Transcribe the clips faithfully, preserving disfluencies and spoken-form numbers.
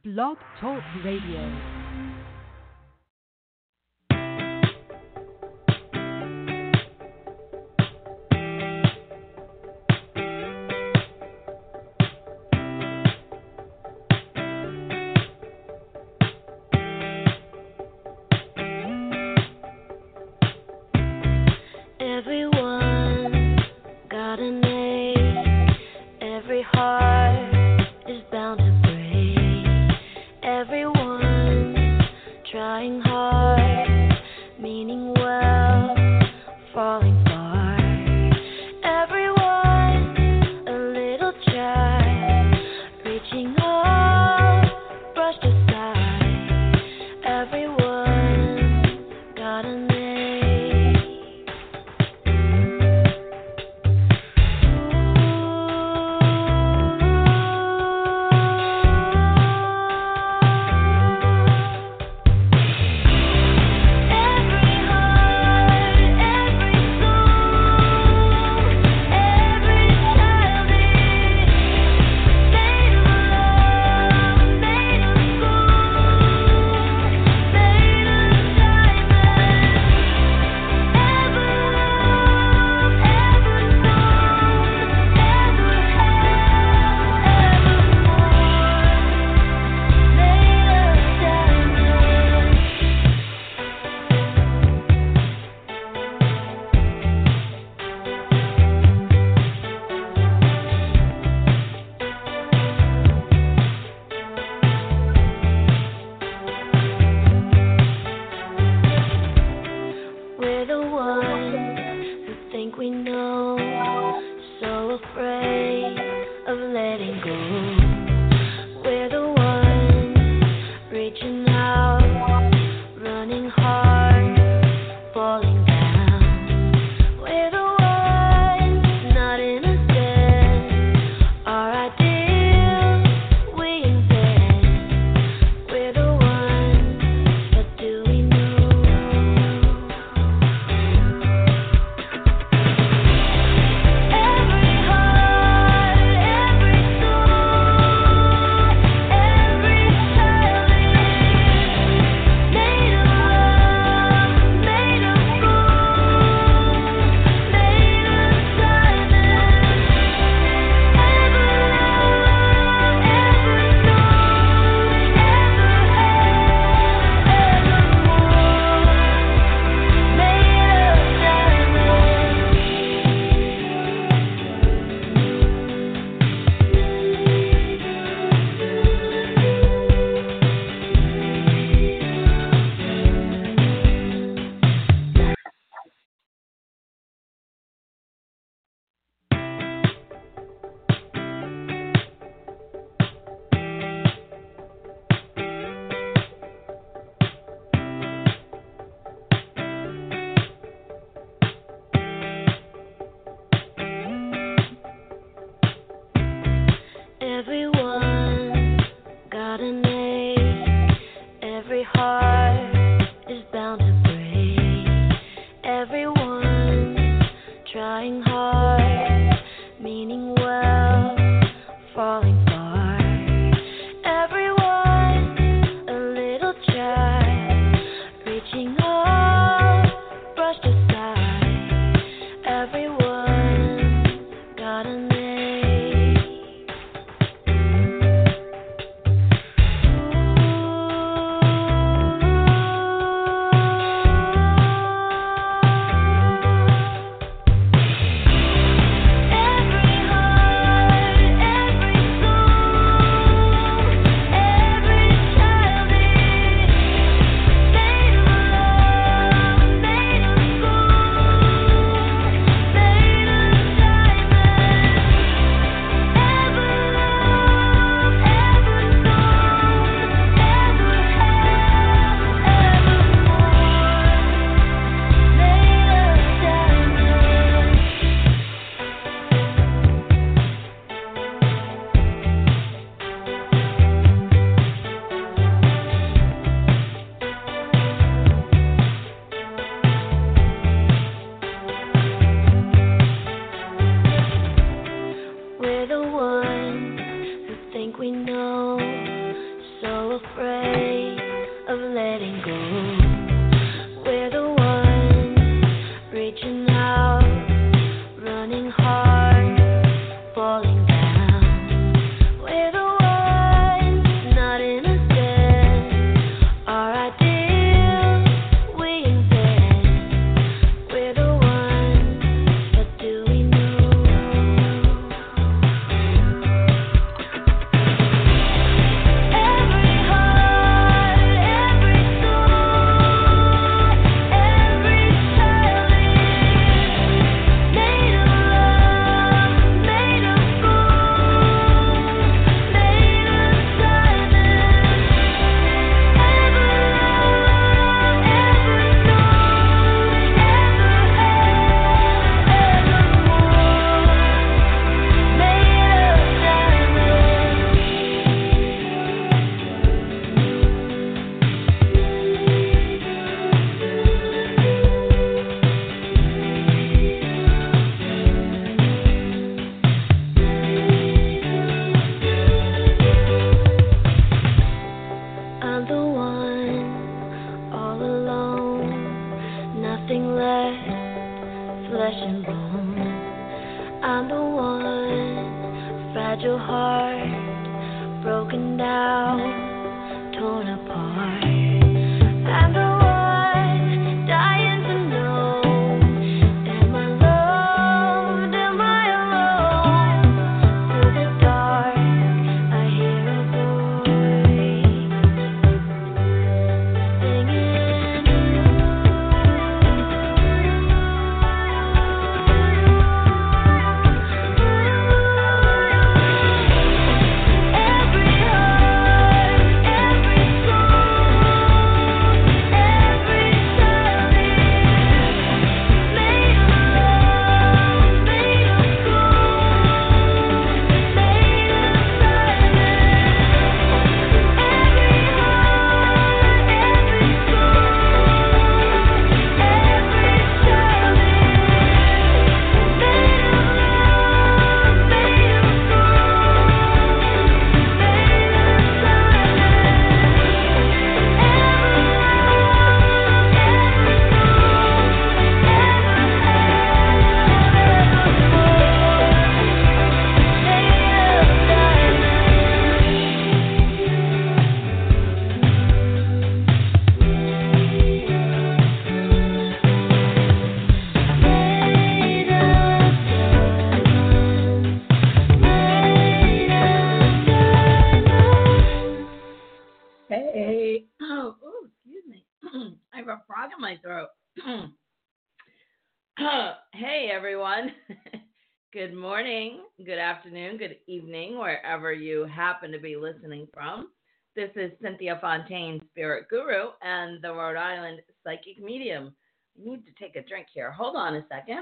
Blog Talk Radio. afraid of letting go. We're the ones reaching out, running hard, falling down. We're the ones not innocent. Our ideals we invent. We're the ones, but do we know? Every heart, every soul, every child is made of love, made of gold, made of diamonds. Ever loved, ever known, ever had, evermore, made of I'm the one, all alone, nothing left, flesh and bone. I'm the one, fragile heart, broken down, torn apart. I'm the one, dying to know, am I loved, am I alone? Through the dark, I hear a voice every heart, every soul, every child is made of love, made of gold, made of diamonds. Every heart, every soul, every child is made of love, made of gold, made of Hey, oh, ooh, excuse me. I have a frog in my throat. Hey, everyone. Good morning, good afternoon, good evening, wherever you happen to be listening from. This is Cynthia Fontaine, Spirit Guru, and the Rhode Island Psychic Medium. I need to take a drink here. Hold on a second.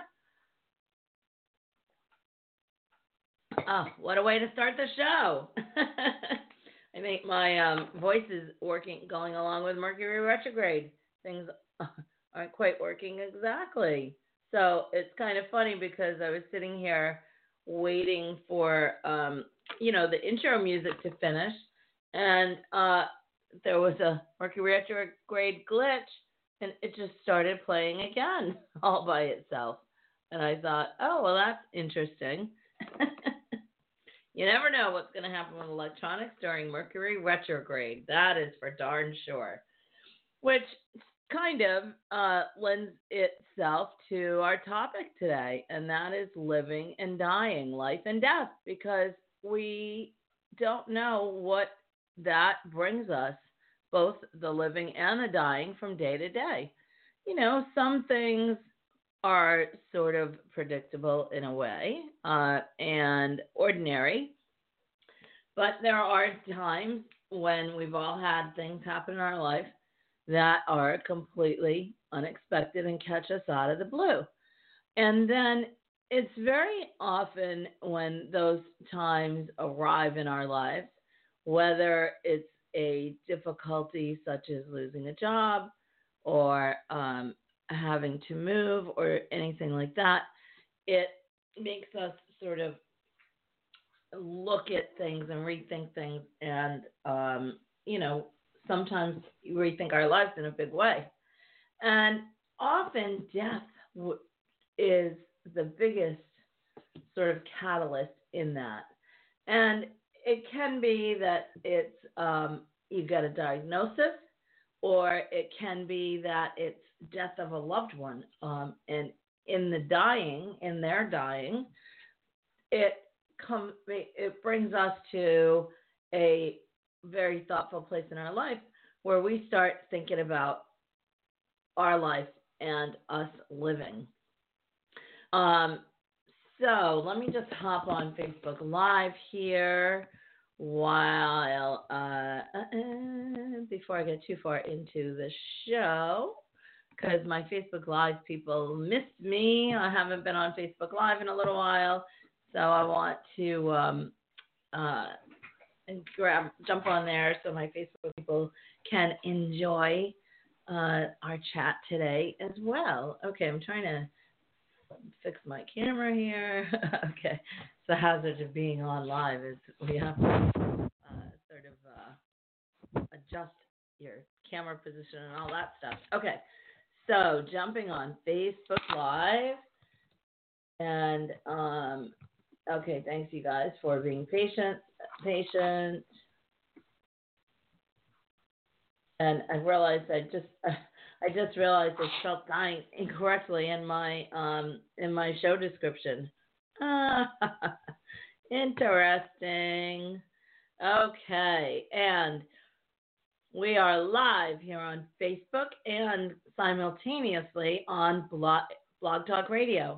Oh, what a way to start the show. I think my um, voice is working, going along with Mercury retrograde. Things aren't quite working exactly. So it's kind of funny because I was sitting here waiting for, um, you know, the intro music to finish. And uh, there was a Mercury retrograde glitch, and it just started playing again all by itself. And I thought, oh, well, that's interesting. You never know what's going to happen with electronics during Mercury retrograde. That is for darn sure. Which kind of uh, lends itself to our topic today, and that is living and dying, life and death, because we don't know what that brings us, both the living and the dying, from day to day. You know, some things are sort of predictable in a way uh, and ordinary. But there are times when we've all had things happen in our life that are completely unexpected and catch us out of the blue. And then it's very often when those times arrive in our lives, whether it's a difficulty such as losing a job or um, having to move or anything like that, it makes us sort of look at things and rethink things and um, you know, sometimes rethink our lives in a big way. And often death w- is the biggest sort of catalyst in that. And it can be that it's um, you get a diagnosis, or it can be that it's death of a loved one. Um, and in the dying, in their dying, it comes, it brings us to a very thoughtful place in our life where we start thinking about our life and us living. Um, so let me just hop on Facebook Live here while uh, uh, before I get too far into the show, because my Facebook Live people missed me. I haven't been on Facebook Live in a little while, so I want to um, uh, grab jump on there so my Facebook people can enjoy uh, our chat today as well. Okay, I'm trying to fix my camera here. Okay, it's the hazard of being on live is we have to uh, sort of uh, adjust your camera position and all that stuff. Okay, so jumping on Facebook Live, and um, okay, thanks you guys for being patient, patient. And I realized I just I just realized I spelled dying incorrectly in my um in my show description. Ah, interesting. Okay, and we are live here on Facebook and simultaneously on Blog, Blog Talk Radio.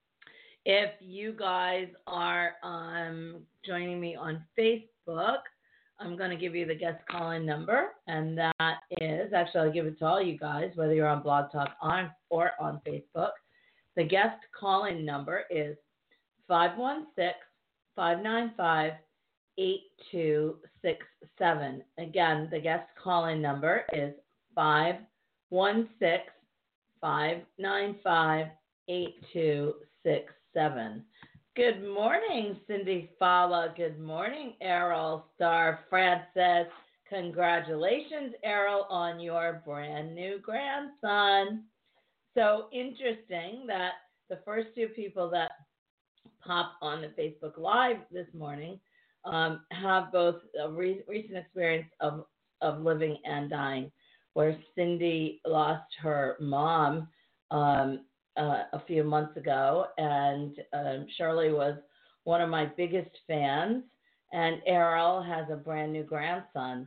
If you guys are um, joining me on Facebook, I'm going to give you the guest call-in number, and that is, actually I'll give it to all you guys, whether you're on Blog Talk on, or on Facebook. The guest call-in number is five one six, five nine five, eight two six seven. Again, the guest call-in number is five one six, five nine five, eight two six seven. Good morning, Cindy Fala. Good morning, Errol Star Francis. Congratulations, Errol, on your brand new grandson. So interesting that the first two people that pop on the Facebook Live this morning um, have both a re- recent experience of, of living and dying, where Cindy lost her mom um, Uh, a few months ago, and um, Shirley was one of my biggest fans, and Errol has a brand new grandson.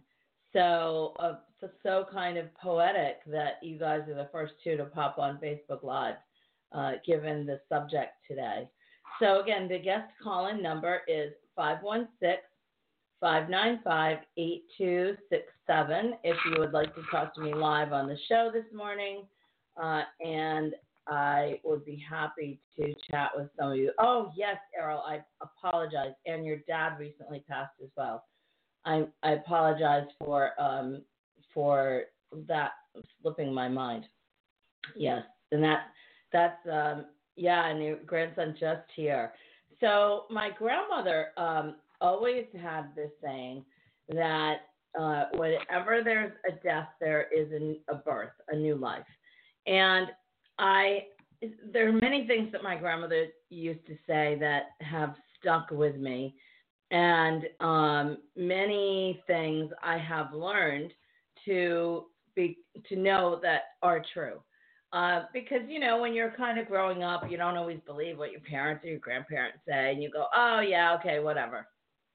So, uh, so, so kind of poetic that you guys are the first two to pop on Facebook Live, uh, given the subject today. So again, the guest call-in number is five one six, five nine five, eight two six seven if you would like to talk to me live on the show this morning, uh, and I would be happy to chat with some of you. Oh, yes, Errol, I apologize. And your dad recently passed as well. I I apologize for um for that slipping my mind. Yes, and that that's um yeah, and your grandson just here. So my grandmother um always had this saying that uh, whenever there's a death, there is a, a birth, a new life, and I there are many things that my grandmother used to say that have stuck with me, and um, many things I have learned to be to know that are true. Uh, because you know, when you're kind of growing up, you don't always believe what your parents or your grandparents say, and you go, "Oh yeah, okay, whatever."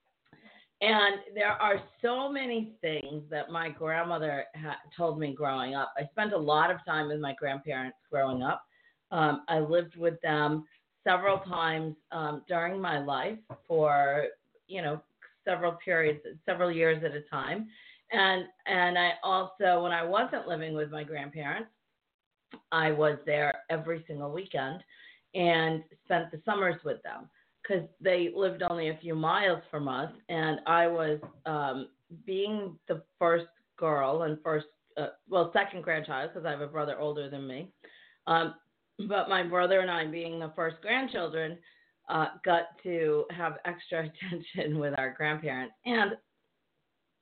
And there are so many things that my grandmother ha- told me growing up. I spent a lot of time with my grandparents growing up. Um, I lived with them several times um, during my life for, you know, several periods, several years at a time. And and I also, when I wasn't living with my grandparents, I was there every single weekend and spent the summers with them, because they lived only a few miles from us, and I was um, being the first girl and first, uh, well, second grandchild, because I have a brother older than me. Um, but my brother and I, being the first grandchildren, uh, got to have extra attention with our grandparents. And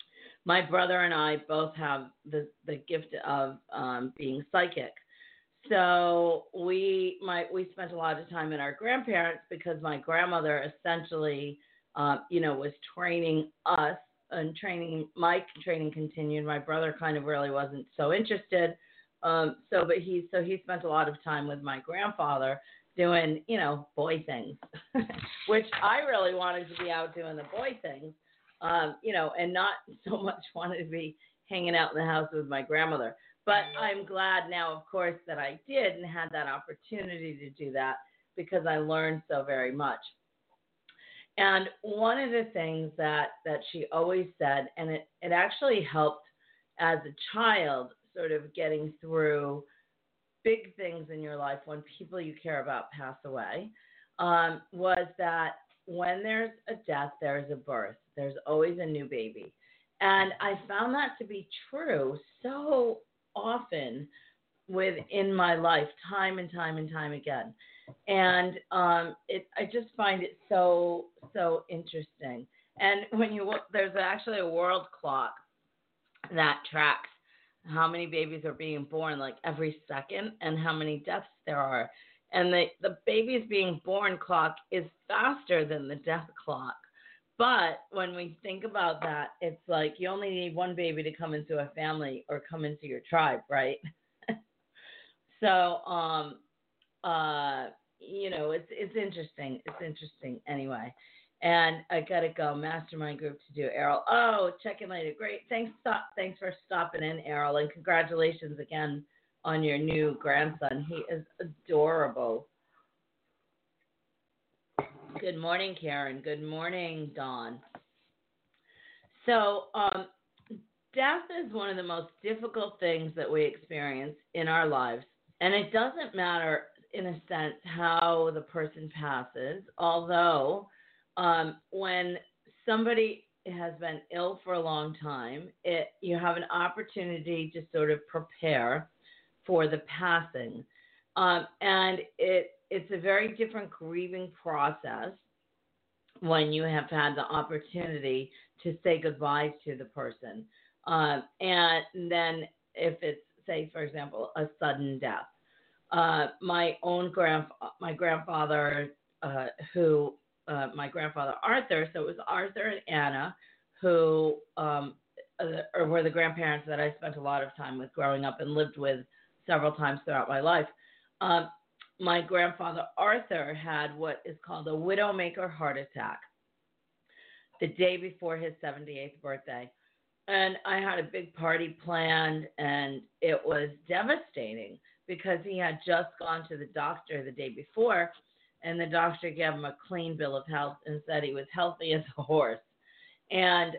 my brother and I both have the the gift of um, being psychic. So we my we spent a lot of time at our grandparents because my grandmother essentially, uh, you know, was training us and training. My training continued. My brother kind of really wasn't so interested. Um, so, but he so he spent a lot of time with my grandfather doing, you know, boy things, which I really wanted to be out doing the boy things, um, you know, and not so much wanted to be hanging out in the house with my grandmother. But I'm glad now, of course, that I did and had that opportunity to do that because I learned so very much. And one of the things that, that she always said, and it, it actually helped as a child, sort of getting through big things in your life when people you care about pass away, um, was that when there's a death, there's a birth. There's always a new baby. And I found that to be true so often within my life, time and time and time again. And um, it, I just find it so, so interesting. And when you look, there's actually a world clock that tracks how many babies are being born like every second and how many deaths there are. And the, the babies being born clock is faster than the death clock. But when we think about that, it's like you only need one baby to come into a family or come into your tribe, right? so, um, uh, you know, it's it's interesting. It's interesting anyway. And I gotta go mastermind group to do Errol. Oh, check in later. Great. Thanks. Stop. Thanks for stopping in, Errol, and congratulations again on your new grandson. He is adorable. Good morning, Karen. Good morning, Dawn. So, um, death is one of the most difficult things that we experience in our lives. And it doesn't matter, in a sense, how the person passes, although um, when somebody has been ill for a long time, it, you have an opportunity to sort of prepare for the passing. Um, and it it's a very different grieving process when you have had the opportunity to say goodbye to the person. Um, and then if it's, say, for example, a sudden death. Uh, my own grand, my grandfather, uh, who, uh, my grandfather Arthur, so it was Arthur and Anna, who um, uh, were the grandparents that I spent a lot of time with growing up and lived with several times throughout my life. Um, my grandfather Arthur had what is called a widowmaker heart attack the day before his seventy-eighth birthday. And I had a big party planned, and it was devastating because he had just gone to the doctor the day before, and the doctor gave him a clean bill of health and said he was healthy as a horse. And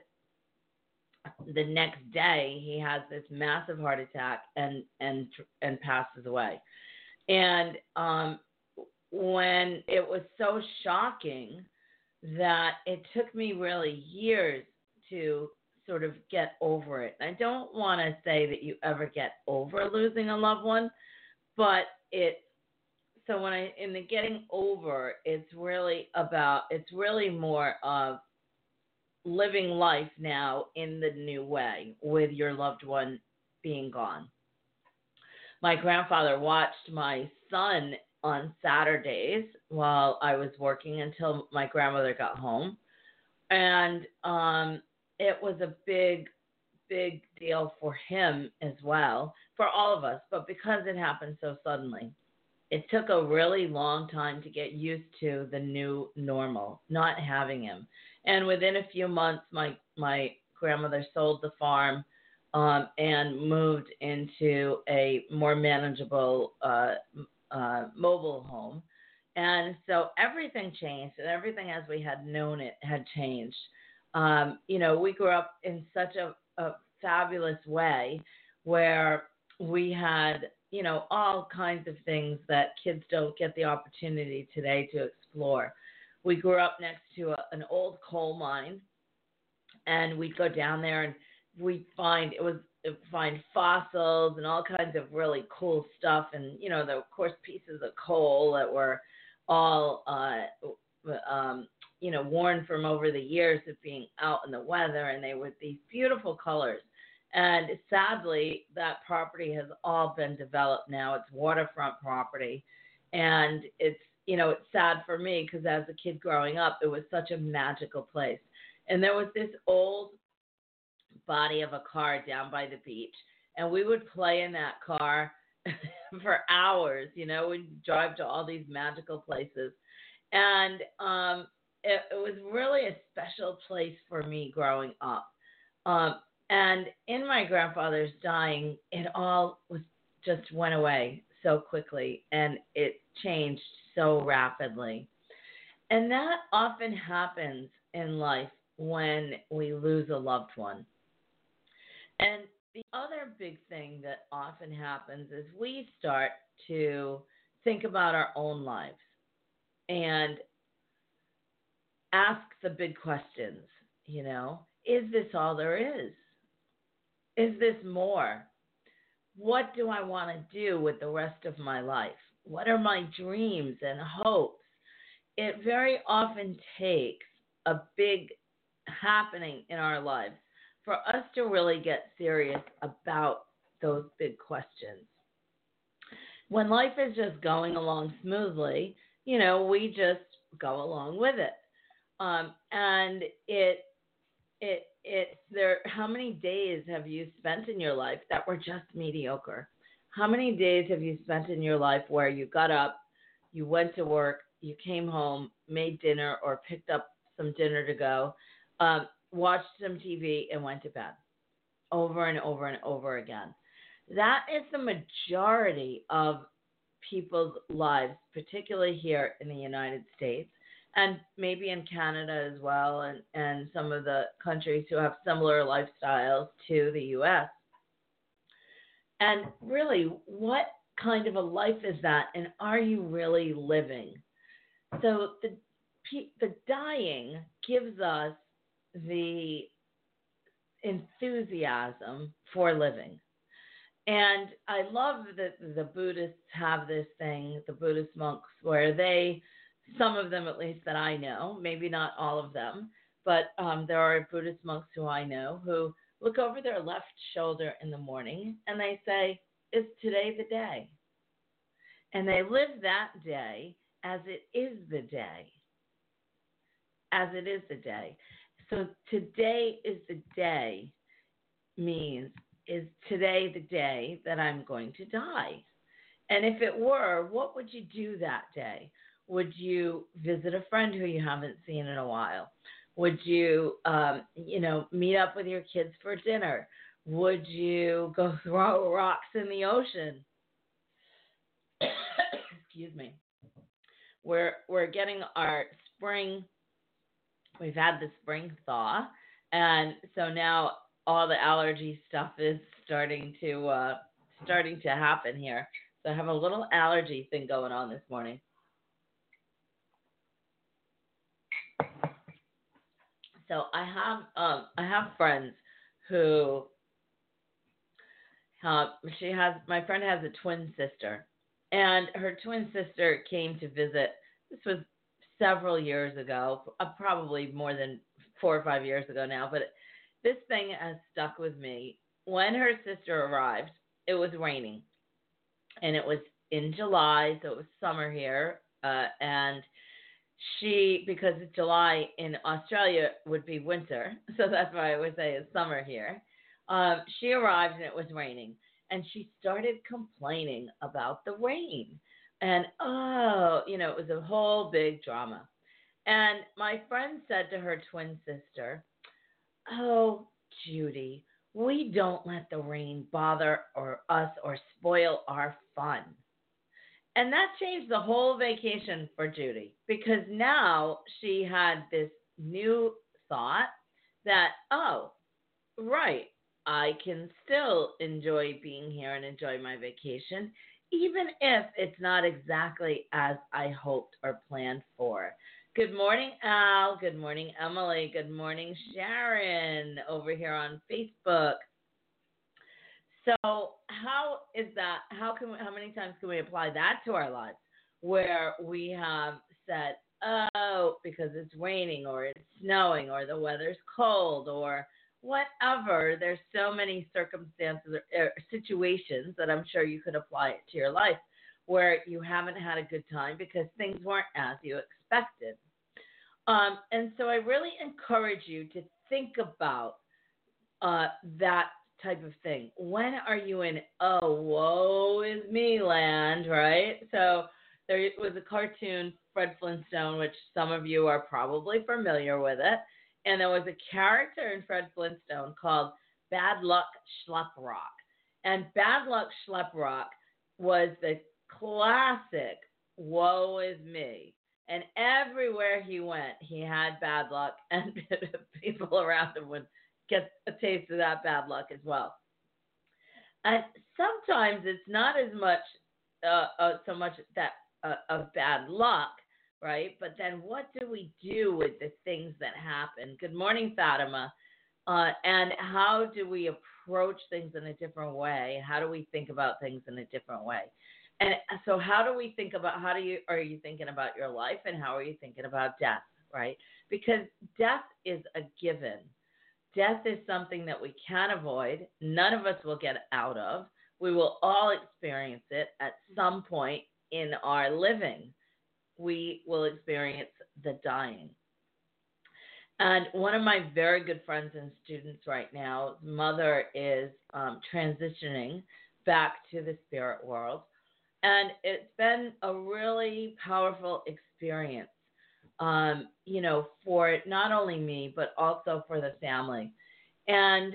the next day, he has this massive heart attack and and and passes away. And um, when it was so shocking that it took me really years to sort of get over it. I don't want to say that you ever get over losing a loved one, but it, so when I, in the getting over, it's really about, it's really more of living life now in the new way with your loved one being gone. My grandfather watched my son on Saturdays while I was working until my grandmother got home. And um, it was a big, big deal for him as well, for all of us. But because it happened so suddenly, it took a really long time to get used to the new normal, not having him. And within a few months, my, my grandmother sold the farm um, and moved into a more manageable uh, uh, mobile home. And so everything changed, and everything as we had known it had changed. Um, you know, we grew up in such a, a fabulous way where we had, you know, all kinds of things that kids don't get the opportunity today to explore. We grew up next to a, an old coal mine, and we'd go down there and we'd find, it was, find fossils and all kinds of really cool stuff. And, you know, the, of course, pieces of coal that were all uh, um, you know, worn from over the years of being out in the weather, and they were these beautiful colors. And sadly, that property has all been developed now. It's waterfront property. And it's, you know, it's sad for me because as a kid growing up, it was such a magical place. And there was this old body of a car down by the beach, and we would play in that car for hours. You know, we'd drive to all these magical places. And um, it, it was really a special place for me growing up. Um, and in my grandfather's dying, it all was just went away so quickly, and it changed so rapidly. And that often happens in life when we lose a loved one. And the other big thing that often happens is we start to think about our own lives and ask the big questions, you know, is this all there is? Is this more? What do I want to do with the rest of my life? What are my dreams and hopes? It very often takes a big happening in our lives for us to really get serious about those big questions. When life is just going along smoothly, you know, we just go along with it. Um, and it, it, it's there. How many days have you spent in your life that were just mediocre? How many days have you spent in your life where you got up, you went to work, you came home, made dinner or picked up some dinner to go, um, watched some T V and went to bed over and over and over again? That is the majority of people's lives, particularly here in the United States and maybe in Canada as well, and, and some of the countries who have similar lifestyles to the U S. And really, what kind of a life is that, and are you really living? So the the dying gives us the enthusiasm for living. And I love that the Buddhists have this thing, the Buddhist monks, where they, some of them at least that I know, maybe not all of them, but um, there are Buddhist monks who I know who look over their left shoulder in the morning and they say, is today the day? And they live that day as it is the day. As it is the day. So today is the day means, is today the day that I'm going to die? And if it were, what would you do that day? Would you visit a friend who you haven't seen in a while? Would you, um, you know, meet up with your kids for dinner? Would you go throw rocks in the ocean? Excuse me. We're we're getting our spring. We've had the spring thaw, and so now all the allergy stuff is starting to uh, starting to happen here. So I have a little allergy thing going on this morning. So I have um, I have friends who uh, she has my friend has a twin sister, and her twin sister came to visit. This was several years ago, uh, probably more than four or five years ago now, but this thing has stuck with me. When her sister arrived, it was raining, and it was in July, so it was summer here, uh, and she, because July in Australia would be winter, so that's why I would say it's summer here. Um, she arrived and it was raining, and she started complaining about the rain. And, oh, you know, it was a whole big drama. And my friend said to her twin sister, oh, Judy, we don't let the rain bother or us or spoil our fun. And that changed the whole vacation for Judy, because now she had this new thought that, oh, right, I can still enjoy being here and enjoy my vacation, even if it's not exactly as I hoped or planned for. Good morning, Al. Good morning, Emily. Good morning, Sharon, over here on Facebook. So how is that? How can we, how many times can we apply that to our lives, where we have said, oh, because it's raining or it's snowing or the weather's cold or whatever. There's so many circumstances or, or situations that I'm sure you could apply it to your life where you haven't had a good time because things weren't as you expected. Um, and so I really encourage you to think about uh, that type of thing. When are you in, oh, woe is me land, right? So there was a cartoon, Fred Flintstone, which some of you are probably familiar with it. And there was a character in Fred Flintstone called Bad Luck Schleprock. And Bad Luck Schleprock was the classic woe is me. And everywhere he went, he had bad luck, and people around him would get a taste of that bad luck as well. And sometimes it's not as much, uh, uh, so much that uh, of bad luck, right? But then what do we do with the things that happen? Good morning, Fatima. Uh, and how do we approach things in a different way? How do we think about things in a different way? And so how do we think about, how do you, are you thinking about your life and how are you thinking about death, right? Because death is a given. Death is something that we can't avoid. None of us will get out of. We will all experience it at some point in our living. We will experience the dying. And one of my very good friends and students right now, mother is um, transitioning back to the spirit world. And it's been a really powerful experience, um, you know, for not only me, but also for the family. And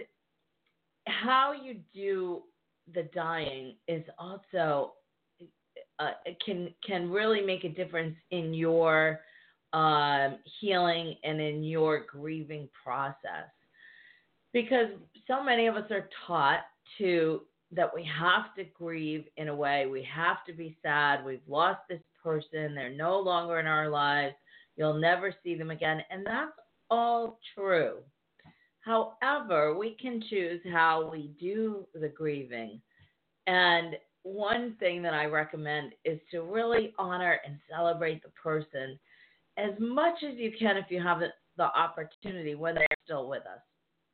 how you do the dying is also, uh, can, can really make a difference in your um, healing and in your grieving process. Because so many of us are taught to that we have to grieve in a way. We have to be sad. We've lost this person. They're no longer in our lives. You'll never see them again. And that's all true. However, we can choose how we do the grieving. And one thing that I recommend is to really honor and celebrate the person as much as you can if you have the opportunity when they're still with us.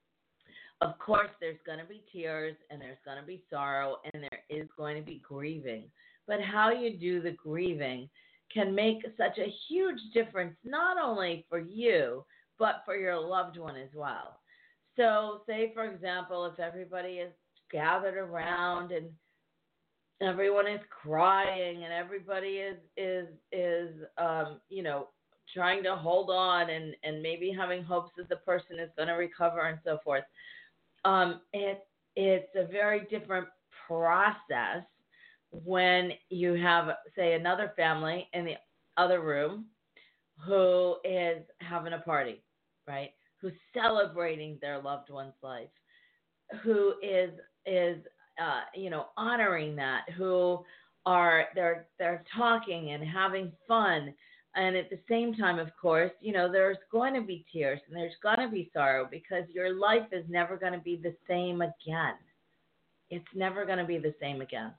Of course, there's going to be tears and there's going to be sorrow and there is going to be grieving. But how you do the grieving can make such a huge difference, not only for you, but for your loved one as well. So say, for example, if everybody is gathered around and everyone is crying and everybody is, is, is um, you know, trying to hold on and, and maybe having hopes that the person is going to recover and so forth. Um, it, it's a very different process when you have, say, another family in the other room who is having a party, right? Who's celebrating their loved one's life, who is is uh, you know honoring that, who are they're they're talking and having fun. And at the same time, of course, you know, there's going to be tears and there's going to be sorrow because your life is never going to be the same again. It's never going to be the same again.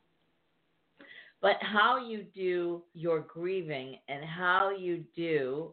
But how you do your grieving and how you do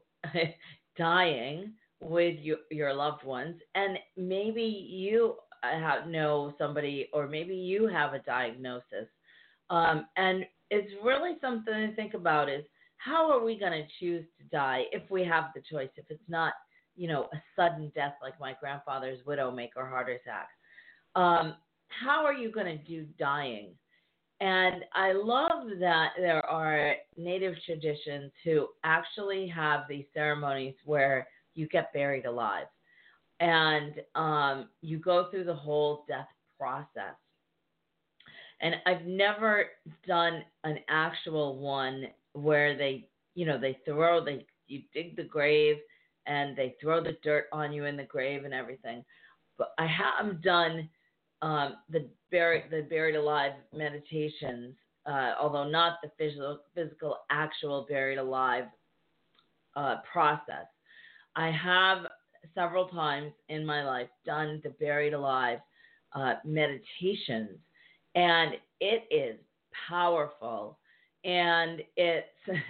dying with your, your loved ones, and maybe you have, know somebody or maybe you have a diagnosis. Um, and it's really something to think about is, how are we going to choose to die if we have the choice, if it's not, you know, a sudden death like my grandfather's widowmaker heart attack? Um, how are you going to do dying? And I love that there are native traditions who actually have these ceremonies where you get buried alive and um, you go through the whole death process. And I've never done an actual one where they, you know, they throw, they, you dig the grave and they throw the dirt on you in the grave and everything. But I have done um, the buried, the buried alive meditations, uh, although not the physical, physical, actual buried alive uh, process. I have several times in my life done the buried alive uh, meditations, and it is powerful. And it's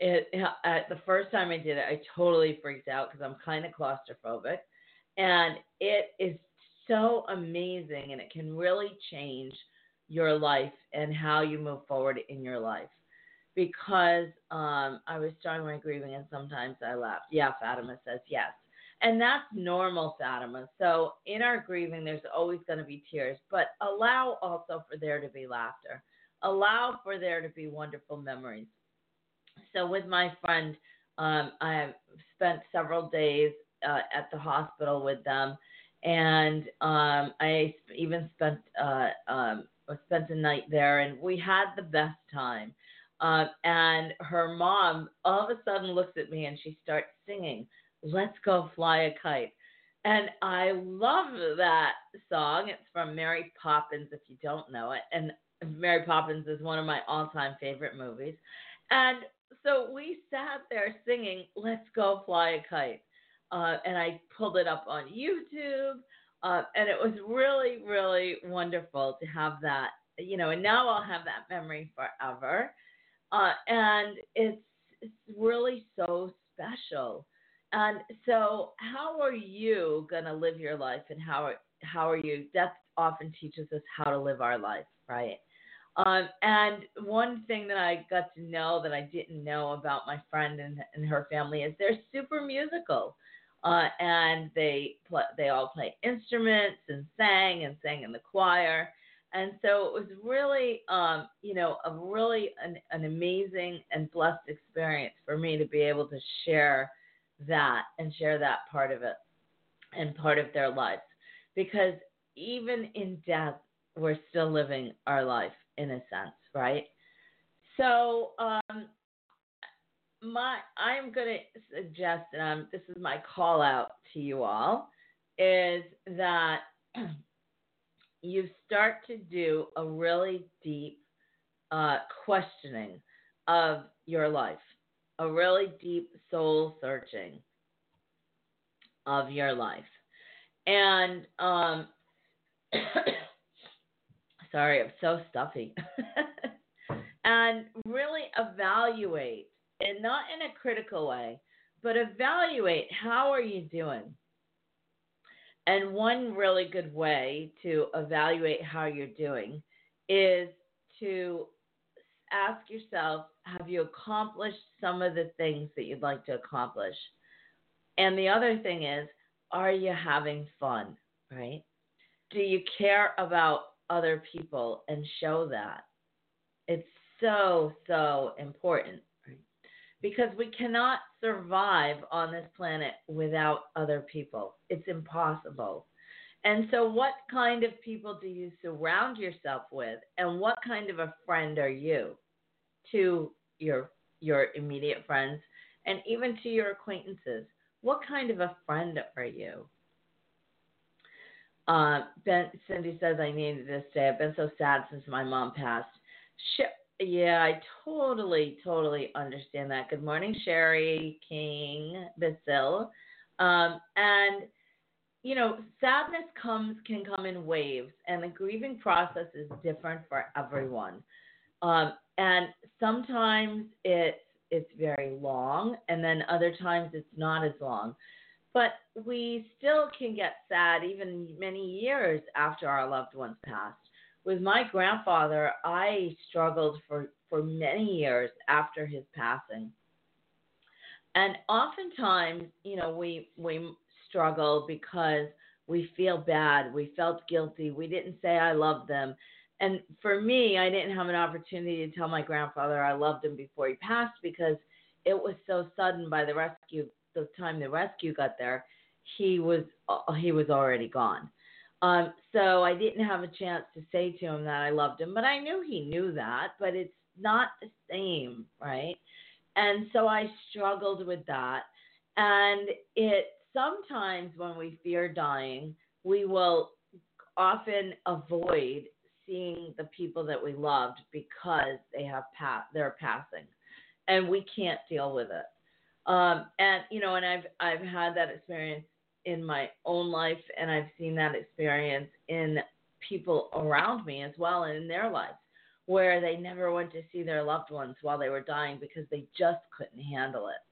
it, at the first time I did it, I totally freaked out because I'm kind of claustrophobic, and it is so amazing, and it can really change your life and how you move forward in your life. Because um, I was starting my grieving, and sometimes I laughed. Yeah, Fatima says yes. And that's normal, Fatima. So in our grieving, there's always going to be tears, but allow also for there to be laughter. Allow for there to be wonderful memories. So with my friend, um, I have spent several days uh, at the hospital with them, and um, I even spent uh, um, spent a night there, and we had the best time. Uh, and her mom all of a sudden looks at me and she starts singing, "Let's Go Fly a Kite." And I love that song. It's from Mary Poppins, if you don't know it. And Mary Poppins is one of my all-time favorite movies. And so we sat there singing, "Let's Go Fly a Kite." Uh, and I pulled it up on YouTube. Uh, and it was really, really wonderful to have that, you know, and now I'll have that memory forever. Uh, and it's, it's really so special. And so how are you going to live your life, and how are, how are you, that often teaches us how to live our life, right? Um, and one thing that I got to know that I didn't know about my friend and, and her family is they're super musical. Uh, and they pl- they all play instruments and sang and sang in the choir. And so it was really, um, you know, a really an, an amazing and blessed experience for me to be able to share that and share that part of it and part of their lives. Because even in death, we're still living our life in a sense, right? So um, my I'm going to suggest, and um, this is my call out to you all, is that you start to do a really deep uh, questioning of your life, a really deep soul searching of your life. And, um, sorry, I'm so stuffy. And really evaluate, and not in a critical way, but evaluate how are you doing. And one really good way to evaluate how you're doing is to ask yourself, have you accomplished some of the things that you'd like to accomplish? And the other thing is, are you having fun, right? Do you care about other people and show that? It's so, so important, right? Because we cannot survive on this planet without other people. It's impossible. And so what kind of people do you surround yourself with, and what kind of a friend are you to your your immediate friends and even to your acquaintances? What kind of a friend are you? Uh, ben, Cindy says, I needed this day. I've been so sad since my mom passed. Sh- yeah, I totally, totally understand that. Good morning, Sherry King Basil. Um, and, you know, sadness comes can come in waves, and the grieving process is different for everyone. Um, and sometimes it's it's very long, and then other times it's not as long. But we still can get sad even many years after our loved ones passed. With my grandfather, I struggled for, for many years after his passing. And oftentimes, you know, we we struggle because we feel bad. We felt guilty. We didn't say I loved them. And for me, I didn't have an opportunity to tell my grandfather I loved him before he passed because it was so sudden. By the rescue, the time the rescue got there, he was uh, he was already gone. Um, so I didn't have a chance to say to him that I loved him, but I knew he knew that, but it's not the same, right? And so I struggled with that. And it sometimes when we fear dying, we will often avoid seeing the people that we loved because they have pa- they're passing, and we can't deal with it. Um, and you know, and I've I've had that experience in my own life, and I've seen that experience in people around me as well and in their lives, where they never went to see their loved ones while they were dying because they just couldn't handle it.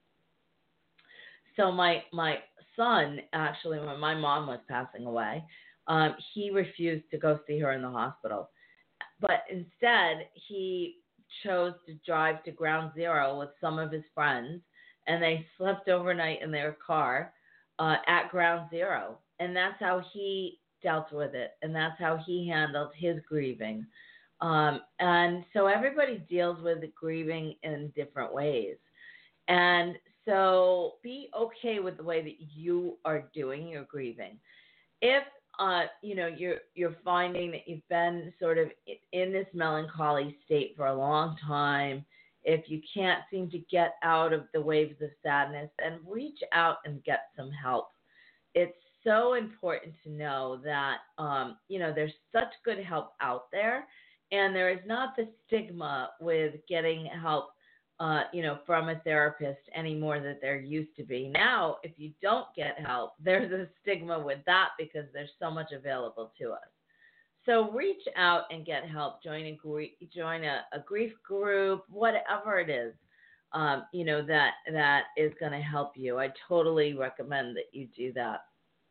So my my son, actually, when my mom was passing away, um, he refused to go see her in the hospital. But instead, he chose to drive to Ground Zero with some of his friends, and they slept overnight in their car uh, at Ground Zero. And that's how he dealt with it, and that's how he handled his grieving. Um, and so everybody deals with grieving in different ways. And so be okay with the way that you are doing your grieving. If uh, you know you're you're finding that you've been sort of in this melancholy state for a long time, if you can't seem to get out of the waves of sadness, then reach out and get some help. It's so important to know that um, you know there's such good help out there, and there is not the stigma with getting help Uh, you know, from a therapist anymore that there used to be. Now, if you don't get help, there's a stigma with that because there's so much available to us. So reach out and get help. Join a grief, join a, a grief group, whatever it is, um, you know, that that is going to help you. I totally recommend that you do that.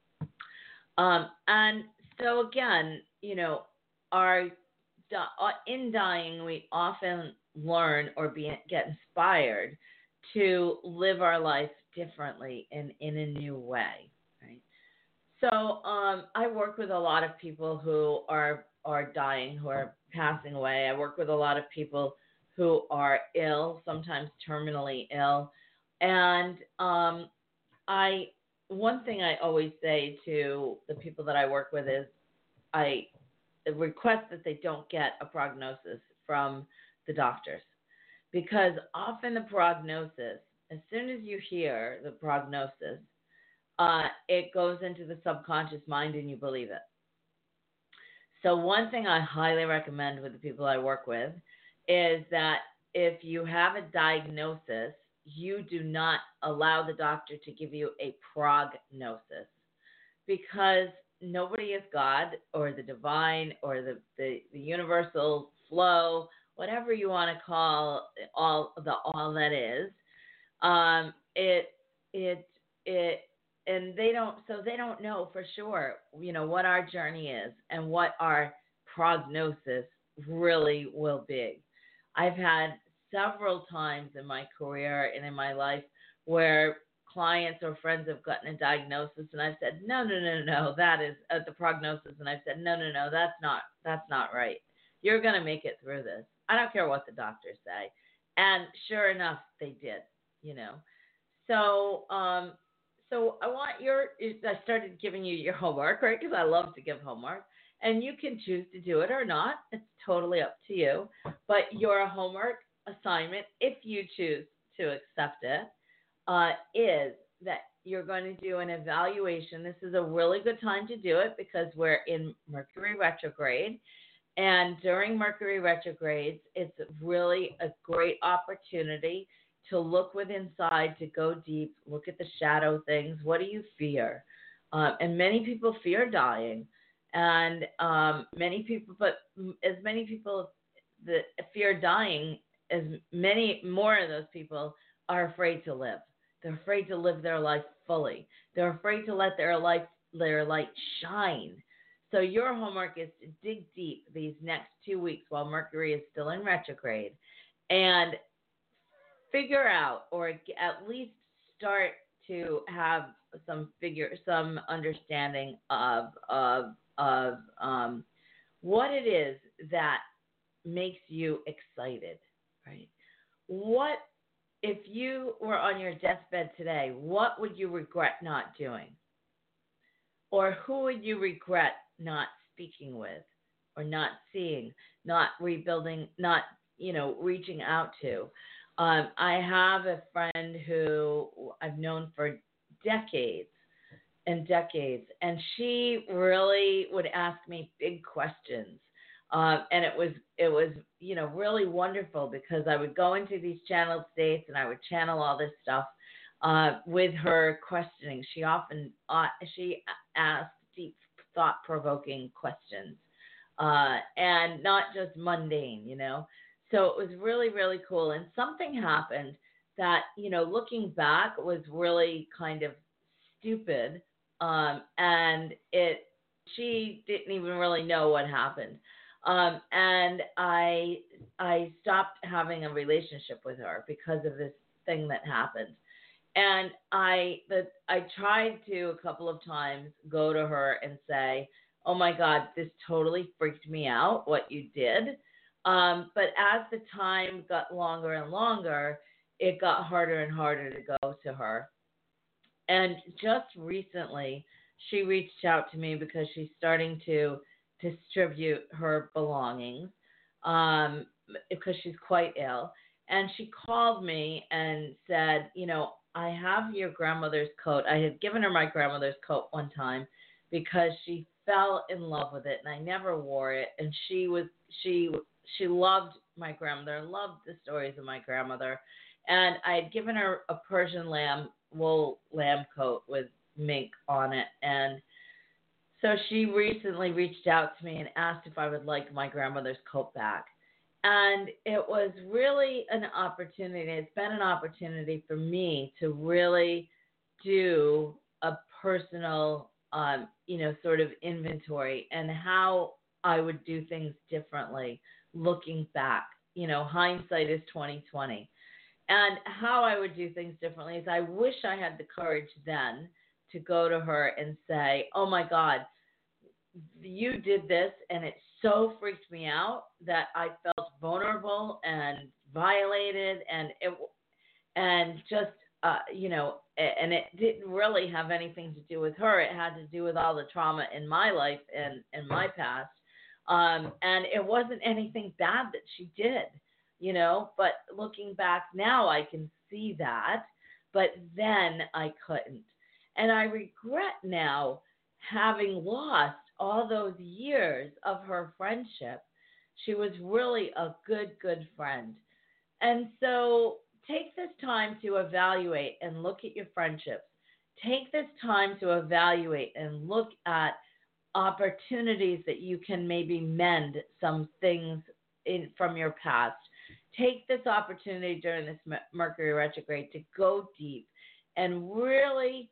Um, and so again, you know, our in dying, we often learn or be, get inspired to live our life differently and in a new way, right? So um, I work with a lot of people who are are dying, who are passing away. I work with a lot of people who are ill, sometimes terminally ill, and um, I one thing I always say to the people that I work with is I request that they don't get a prognosis from the doctors, because often the prognosis, as soon as you hear the prognosis, uh, it goes into the subconscious mind and you believe it. So one thing I highly recommend with the people I work with is that if you have a diagnosis, you do not allow the doctor to give you a prognosis, because nobody is God or the divine or the, the, the universal flow, whatever you want to call all the all that is. Um, it it it and they don't so they don't know for sure, you know, what our journey is and what our prognosis really will be. I've had several times in my career and in my life where clients or friends have gotten a diagnosis and I've said, no, no, no, no, that is uh, the prognosis. And I've said, no, no, no, that's not, that's not right. You're going to make it through this. I don't care what the doctors say. And sure enough, they did, you know. So, um, so I want your, I started giving you your homework, right? Because I love to give homework. And you can choose to do it or not. It's totally up to you. But your homework assignment, if you choose to accept it, Uh, is that you're going to do an evaluation. This is a really good time to do it because we're in Mercury retrograde. And during Mercury retrogrades, it's really a great opportunity to look within inside, to go deep, look at the shadow things. What do you fear? Um, and many people fear dying. And um, many people, but as many people that fear dying, as many more of those people are afraid to live. They're afraid to live their life fully. They're afraid to let their life, their light shine. So your homework is to dig deep these next two weeks while Mercury is still in retrograde and figure out, or at least start to have some figure, some understanding of, of, of um, what it is that makes you excited, right? What If you were on your deathbed today, what would you regret not doing? Or who would you regret not speaking with or not seeing, not rebuilding, not, you know, reaching out to? Um, I have a friend who I've known for decades and decades, and she really would ask me big questions. Um, and it was, it was, you know, really wonderful because I would go into these channeled states and I would channel all this stuff uh, with her questioning. She often, uh, she asked deep thought-provoking questions. uh, and not just mundane, you know. So it was really, really cool. And something happened that, you know, looking back was really kind of stupid. Um, and it, she didn't even really know what happened. Um, and I, I stopped having a relationship with her because of this thing that happened. And I, the, I tried to a couple of times go to her and say, "Oh my God, this totally freaked me out what you did." Um, but as the time got longer and longer, it got harder and harder to go to her. And just recently, she reached out to me because she's starting to distribute her belongings, um, because she's quite ill. And she called me and said, you know, "I have your grandmother's coat." I had given her my grandmother's coat one time because she fell in love with it, and I never wore it. And she was she she loved my grandmother, loved the stories of my grandmother. And I had given her a Persian lamb wool lamb coat with mink on it. And so she recently reached out to me and asked if I would like my grandmother's coat back. And it was really an opportunity. It's been an opportunity for me to really do a personal, um, you know, sort of inventory and how I would do things differently looking back. You know, hindsight is twenty twenty. And how I would do things differently is I wish I had the courage then to go to her and say, "Oh my God, you did this and it so freaked me out that I felt vulnerable and violated, and it and just uh, you know, and it didn't really have anything to do with her. It had to do with all the trauma in my life and in my past, um, and it wasn't anything bad that she did, you know. But looking back now, I can see that, but then I couldn't, and I regret now having lost all those years of her friendship. She was really a good, good friend. And so take this time to evaluate and look at your friendships. Take this time to evaluate and look at opportunities that you can maybe mend some things in from your past. Take this opportunity during this Mercury retrograde to go deep and really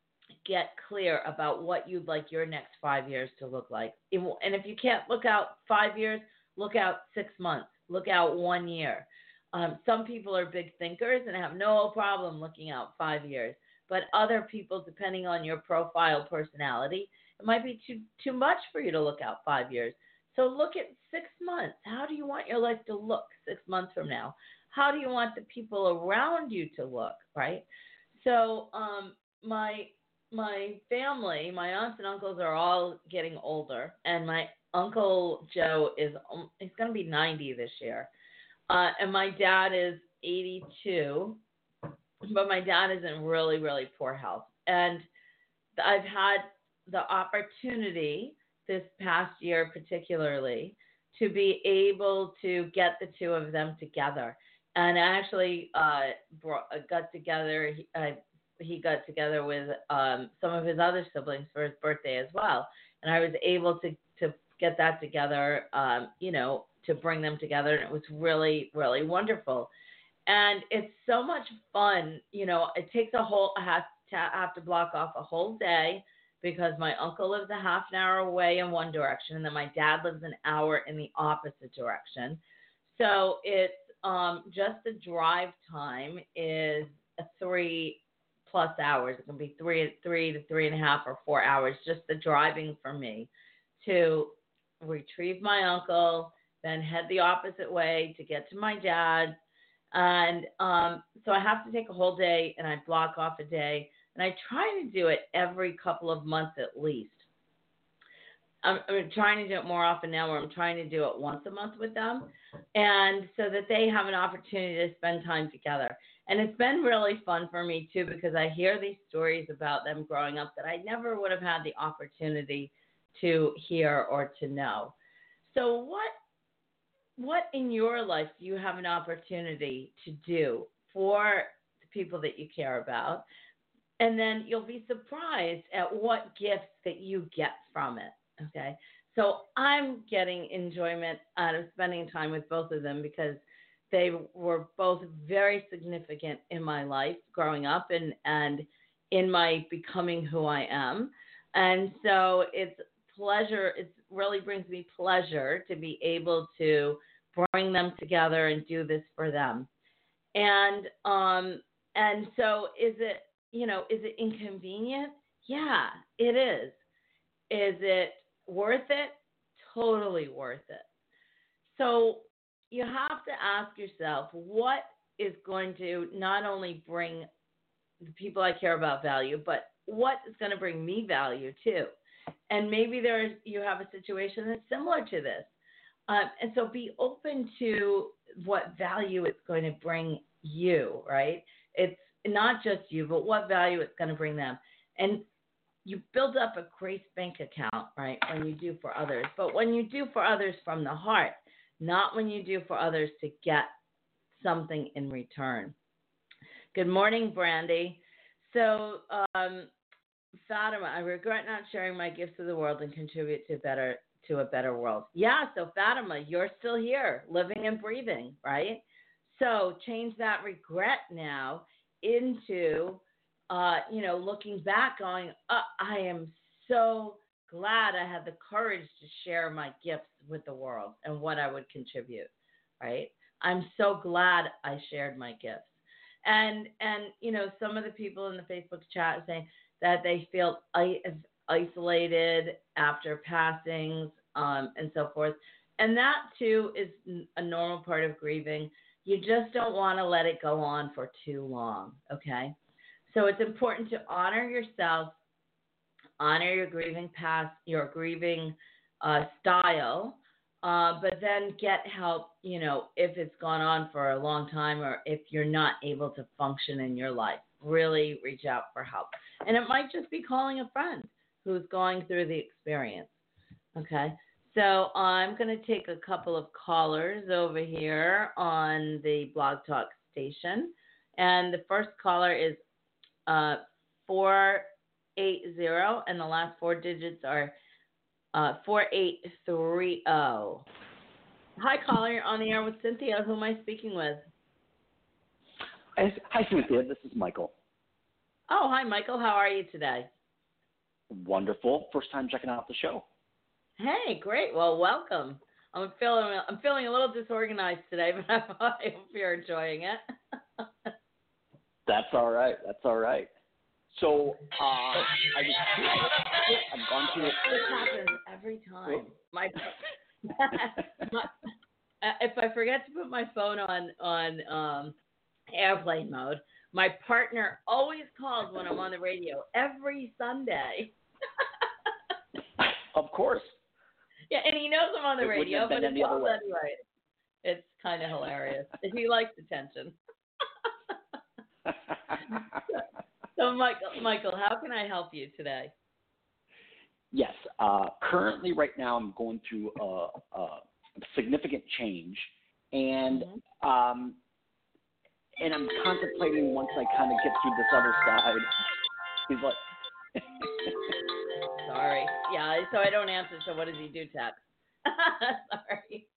get clear about what you'd like your next five years to look like. It will, and if you can't look out five years, look out six months, look out one year. Um, some people are big thinkers and have no problem looking out five years, but other people, depending on your profile personality, it might be too too much for you to look out five years. So look at six months. How do you want your life to look six months from now? How do you want the people around you to look, right? So um, my my family, my aunts and uncles are all getting older, and my uncle Joe is um, he's going to be ninety this year, uh, and my dad is eighty-two, but my dad is in really really poor health, and I've had the opportunity this past year particularly to be able to get the two of them together, and I actually uh, brought, got together. I he got together with um, some of his other siblings for his birthday as well. And I was able to, to get that together, um, you know, to bring them together. And it was really, really wonderful. And it's so much fun. You know, it takes a whole, I have to, I have to block off a whole day because my uncle lives a half an hour away in one direction. And then my dad lives an hour in the opposite direction. So it's um, just the drive time is a three plus hours. It can be three, three to three and a half or four hours, just the driving for me to retrieve my uncle, then head the opposite way to get to my dad. And um, so I have to take a whole day and I block off a day. And I try to do it every couple of months at least. I'm, I'm trying to do it more often now where I'm trying to do it once a month with them. And so that they have an opportunity to spend time together. And it's been really fun for me, too, because I hear these stories about them growing up that I never would have had the opportunity to hear or to know. So what what in your life do you have an opportunity to do for the people that you care about? And then you'll be surprised at what gifts that you get from it, okay? So I'm getting enjoyment out of spending time with both of them because they were both very significant in my life growing up and, and in my becoming who I am. And so it's pleasure. It really brings me pleasure to be able to bring them together and do this for them. And, um, and so is it, you know, is it inconvenient? Yeah, it is. Is it worth it? Totally worth it. So you have to ask yourself, what is going to not only bring the people I care about value, but what is going to bring me value too? And maybe there's you have a situation that's similar to this. Um, and so be open to what value it's going to bring you, right? It's not just you, but what value it's going to bring them. And you build up a Grace Bank account, right, when you do for others. But when you do for others from the heart, not when you do for others to get something in return. Good morning, Brandy. So, um, Fatima, I regret not sharing my gifts to the world and contribute to better to a better world. Yeah, so Fatima, you're still here, living and breathing, right? So change that regret now into, uh, you know, looking back, going, oh, I am so glad I had the courage to share my gifts with the world and what I would contribute, right? I'm so glad I shared my gifts. And, and you know, some of the people in the Facebook chat are saying that they feel isolated after passings um, and so forth. And that, too, is a normal part of grieving. You just don't want to let it go on for too long, okay? So it's important to honor yourself, honor your grieving past, your grieving uh, style, uh, but then get help, you know, if it's gone on for a long time or if you're not able to function in your life. Really reach out for help. And it might just be calling a friend who's going through the experience, okay? So I'm going to take a couple of callers over here on the Blog Talk station. And the first caller is uh, four eight zero, and the last four digits are uh, four eight three zero. Hi, caller. You're on the air with Cynthia. Who am I speaking with? Hi, Cynthia. This is Michael. Oh, hi, Michael. How are you today? Wonderful. First time checking out the show. Hey, great. Well, welcome. I'm feeling I'm feeling a little disorganized today, but I hope you're enjoying it. That's all right. That's all right. So, uh, I was curious. I've gone through it. This happens every time. My, my, if I forget to put my phone on on um, airplane mode, my partner always calls when I'm on the radio every Sunday. Of course. Yeah, and he knows I'm on the It wouldn't radio, have been but it's any other all way. anyway. It's kind of hilarious. He likes attention. So, Michael, Michael, how can I help you today? Yes. Uh, currently, right now, I'm going through a, a significant change, and Mm-hmm. um, and I'm contemplating once I kind of get through this other side. He's like, Sorry. Yeah, so I don't answer, so what does he do, text? Sorry.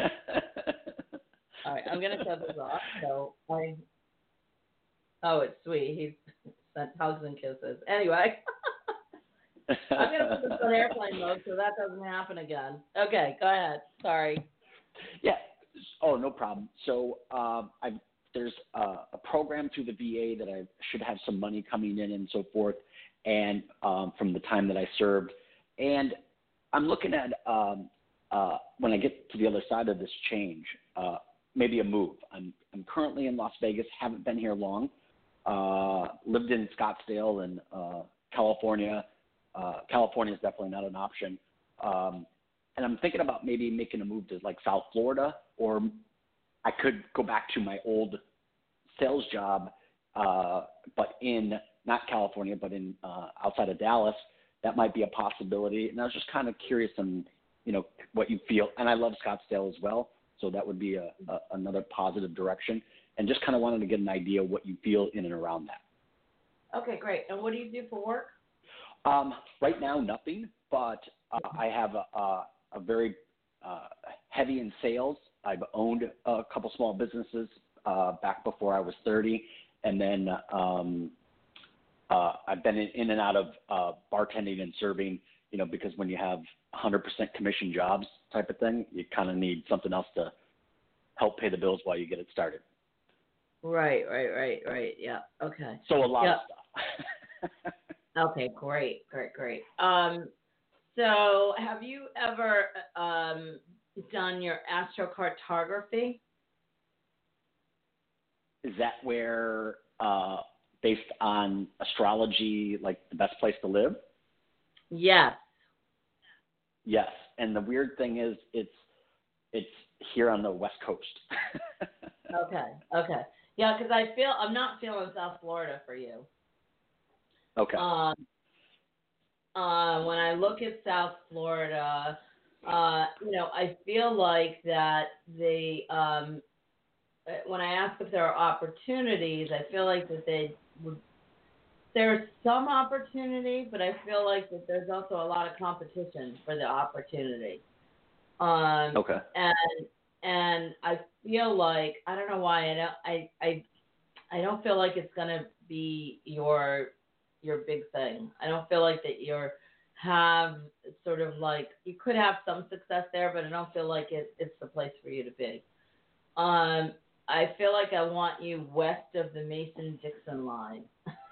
All right, I'm going to shut this off. So I, oh, it's sweet. He's sent hugs and kisses. Anyway, I'm going to put this on airplane mode so that doesn't happen again. Okay, go ahead. Sorry. Yeah. Oh, no problem. So um, I've, there's uh, a program through the V A that I should have some money coming in and so forth, and um, from the time that I served. And I'm looking at, um, uh, when I get to the other side of this change, uh, maybe a move. I'm, I'm currently in Las Vegas, haven't been here long, uh, lived in Scottsdale and uh, California. Uh, California is definitely not an option. Um, and I'm thinking about maybe making a move to like South Florida, or I could go back to my old sales job, uh, but in not California, but in uh, outside of Dallas. That might be a possibility. And I was just kind of curious on, you know, what you feel. And I love Scottsdale as well, so that would be a, a, another positive direction. And just kind of wanted to get an idea of what you feel in and around that. Okay, great. And what do you do for work? Um, right now, nothing, but uh, I have a, a, a very uh, heavy in sales. I've owned a couple small businesses uh, back before I was thirty, and then um, uh, I've been in, in and out of uh, bartending and serving. You know, because when you have one hundred percent commission jobs type of thing, you kind of need something else to help pay the bills while you get it started. Right, right, right, right. Yeah. Okay. So a lot Yeah. of stuff. Okay, great, great, great. Um, so have you ever um, done your astrocartography? Is that where, uh, based on astrology, like the best place to live? Yes. Yes. And the weird thing is, it's it's here on the West Coast. Okay, okay. Yeah, because I feel I'm not feeling South Florida for you. Okay. Um, uh, when I look at South Florida, uh, you know, I feel like that they, um, when I ask if there are opportunities, I feel like that they would, there's some opportunity, but I feel like that there's also a lot of competition for the opportunity. Um, okay. And and I feel like I don't know why I don't I I, I don't feel like it's gonna be your your big thing. I don't feel like that you're have sort of like you could have some success there, but I don't feel like it, it's the place for you to be. Um, I feel like I want you west of the Mason-Dixon line.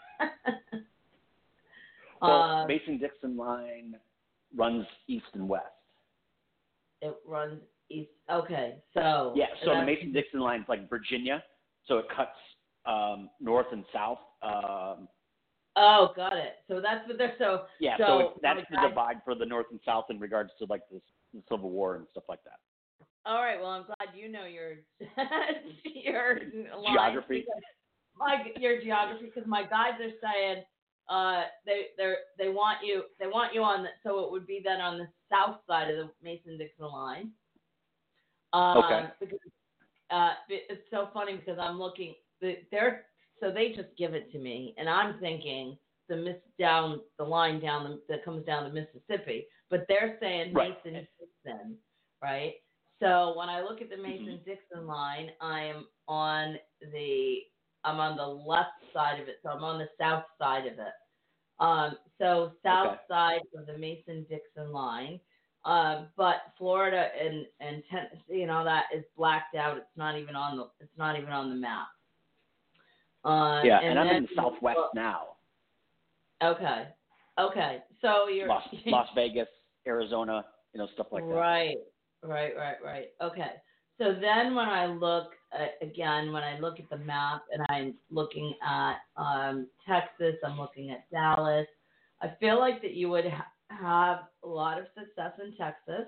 Well, um, Mason-Dixon line runs east and west. It runs east. Okay, so Yeah, so the that's- Mason-Dixon line is like Virginia, so it cuts um, north and south. Um, Oh, got it. So that's what they're so. yeah, so, so it's, that's like the I- divide for the north and south in regards to like this, the Civil War and stuff like that. All right. Well, I'm glad you know your your lines Geography. because My your geography, because my guides are saying uh they they they want you they want you on the, so it would be then on the south side of the Mason-Dixon line. Um, Okay. Because uh, it, it's so funny because I'm looking they're so they just give it to me and I'm thinking the miss down the line down the, that comes down to Mississippi, but they're saying Right. Mason-Dixon, right? So when I look at the Mason-Dixon line, I am on the I'm on the left side of it, so I'm on the south side of it. Um, so south Okay. side of the Mason-Dixon line, um, but Florida and, and Tennessee and all that is blacked out. It's not even on the it's not even on the map. Uh, Yeah, and and I'm then, in the southwest now. Okay, okay. So you're Las, Las Vegas, Arizona, you know, stuff like that. Right, right, right, right. Okay. So then when I look at, again, when I look at the map and I'm looking at um, Texas, I'm looking at Dallas, I feel like that you would ha- have a lot of success in Texas.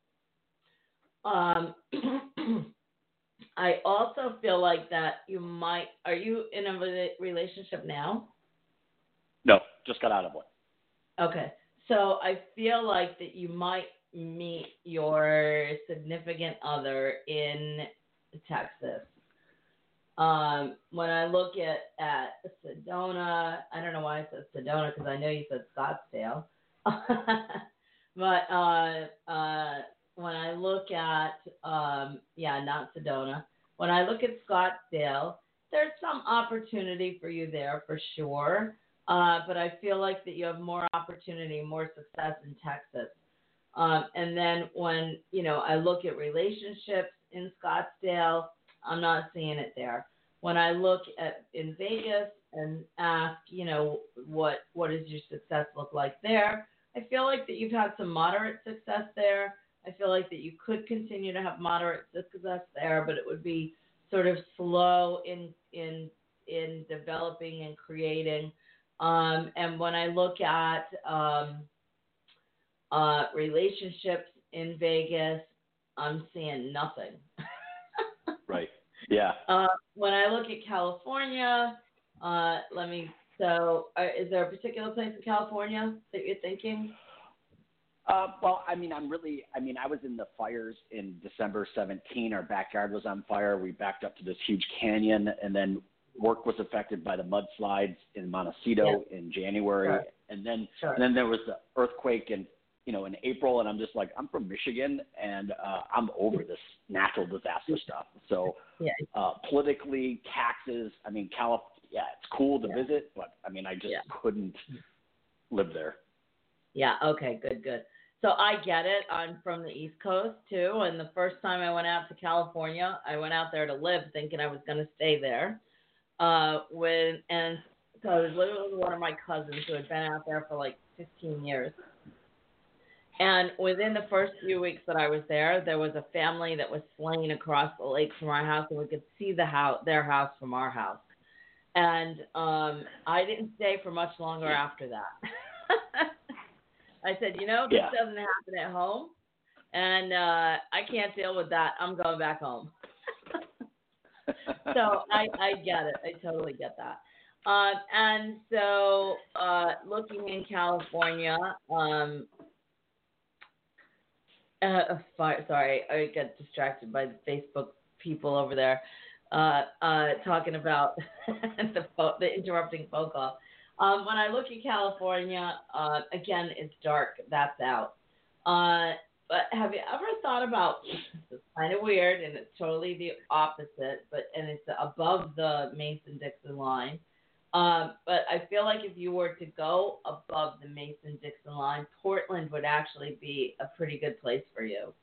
Um, I also feel like that you might, are you in a rela- relationship now? No, just got out of one. Okay. So I feel like that you might meet your significant other in Texas. Um, when I look at, at Sedona, I don't know why I said Sedona because I know you said Scottsdale. But uh, uh, when I look at, um, yeah, not Sedona. When I look at Scottsdale, there's some opportunity for you there for sure. Uh, but I feel like that you have more opportunity, more success in Texas. Um, and then when, you know, I look at relationships in Scottsdale, I'm not seeing it there. When I look at in Vegas and ask, you know, what what does your success look like there, I feel like that you've had some moderate success there. I feel like that you could continue to have moderate success there, but it would be sort of slow in in in developing and creating. Um, and when I look at um, uh, relationships in Vegas, I'm seeing nothing. Right. Yeah. Uh, when I look at California, uh, let me. So, uh, is there a particular place in California that you're thinking? Uh, well, I mean, I'm really, I mean, I was in the fires in December seventeenth. Our backyard was on fire. We backed up to this huge canyon, and then work was affected by the mudslides in Montecito Yeah. in January. Sure. And then, Sure. and then there was the earthquake in you know, in April, and I'm just like, I'm from Michigan, and uh, I'm over this natural disaster stuff. So Yeah. uh, politically, taxes, I mean, California, yeah, it's cool to Yeah. visit, but I mean, I just Yeah. couldn't live there. Yeah. Okay. Good. Good. So I get it. I'm from the East Coast too, and the first time I went out to California, I went out there to live, thinking I was going to stay there. Uh, when and so I was living with one of my cousins who had been out there for like fifteen years. And within the first few weeks that I was there, there was a family that was slain across the lake from our house, and we could see the house, their house from our house. And um, I didn't stay for much longer after that. I said, you know, this Yeah. doesn't happen at home, and uh, I can't deal with that. I'm going back home. So I, I get it. I totally get that. Um, and so uh, looking in California, um, uh, fire, sorry, I got distracted by the Facebook people over there uh, uh, talking about the, phone, the interrupting phone call. Um, when I look at California, uh, again, it's dark. That's out. Uh, but have you ever thought about, it's kind of weird, and it's totally the opposite, but and it's above the Mason-Dixon line. Um, but I feel like if you were to go above the Mason-Dixon line, Portland would actually be a pretty good place for you.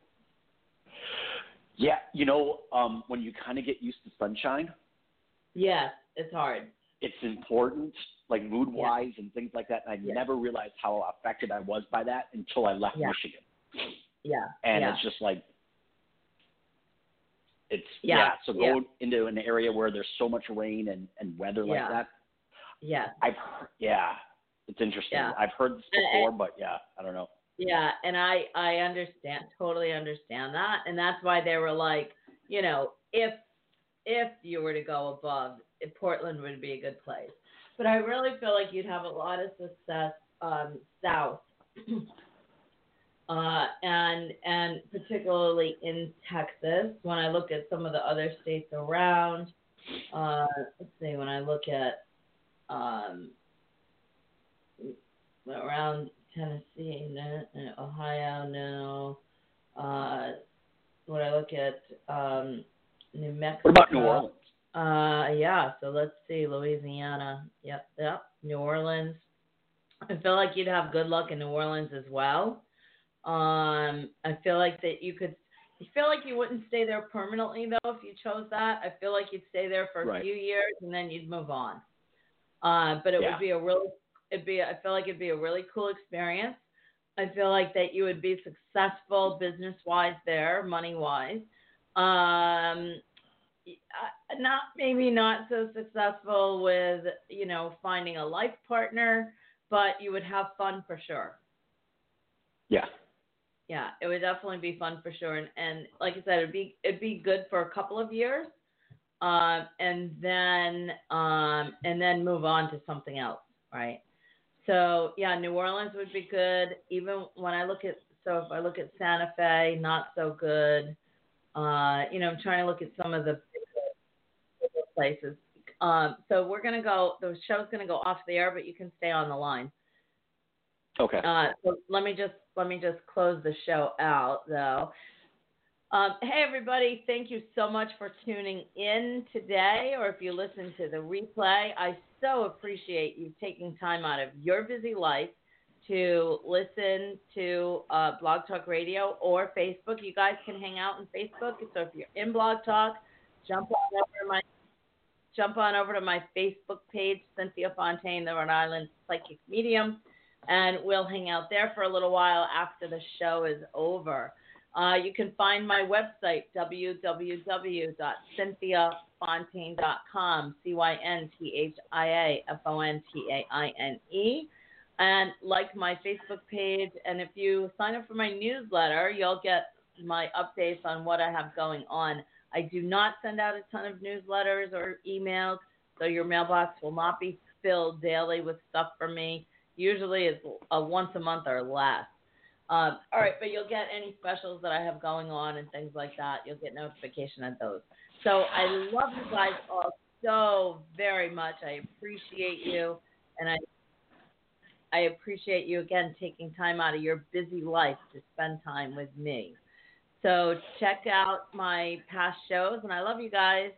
Yeah, you know, um, when you kind of get used to sunshine, Yes, it's hard. it's important, like mood-wise and things like that. And I Yeah. never realized how affected I was by that until I left Yeah. Michigan. Yeah. And yeah. it's just like, it's, Yeah, yeah, so yeah. go into an area where there's so much rain and, and weather Yeah. like that. Yes. I've heard, yeah, it's interesting. Yeah. I've heard this And- before, but yeah, I don't know. Yeah, and I I understand, totally understand that, and that's why they were like, you know, if if you were to go above, if Portland would be a good place. But I really feel like you'd have a lot of success um, south, uh, and and particularly in Texas. When I look at some of the other states around, uh, let's see, when I look at um, around Tennessee, no, no, Ohio, no. Uh, when I look at um, New Mexico. What about New Orleans? Uh, yeah, so let's see, Louisiana. Yep, yep, New Orleans. I feel like you'd have good luck in New Orleans as well. Um, I feel like that you could. I feel like you wouldn't stay there permanently though if you chose that. I feel like you'd stay there for a Right. few years and then you'd move on. Uh, but it Yeah. would be a really, it'd be. I feel like it'd be a really cool experience. I feel like that you would be successful business wise there, money wise. Um, not maybe not so successful with you know finding a life partner, but you would have fun for sure. Yeah. Yeah, it would definitely be fun for sure, and, and like I said, it'd be it'd be good for a couple of years, um, and then um, and then move on to something else, right? So yeah, New Orleans would be good. Even when I look at so if I look at Santa Fe, not so good. Uh, you know, I'm trying to look at some of the bigger places. Um, so we're gonna go. The show's gonna go off the air, but you can stay on the line. Okay. Uh, so let me just let me just close the show out though. Um, hey everybody, thank you so much for tuning in today, or if you listen to the replay, I so appreciate you taking time out of your busy life to listen to uh, Blog Talk Radio or Facebook. You guys can hang out on Facebook. So if you're in Blog Talk, jump on over to my jump on over to my Facebook page, Cynthia Fontaine, the Rhode Island Psychic Medium. And we'll hang out there for a little while after the show is over. Uh, you can find my website, w w w dot cynthia fontaine dot com, C Y N T H I A F O N T A I N E. And like my Facebook page. And if you sign up for my newsletter, you'll get my updates on what I have going on. I do not send out a ton of newsletters or emails, so your mailbox will not be filled daily with stuff from me. Usually it's a once a month or less. Um, all right, but you'll get any specials that I have going on and things like that. You'll get notification of those. So I love you guys all so very much. I appreciate you, and I I appreciate you again taking time out of your busy life to spend time with me. So check out my past shows, and I love you guys.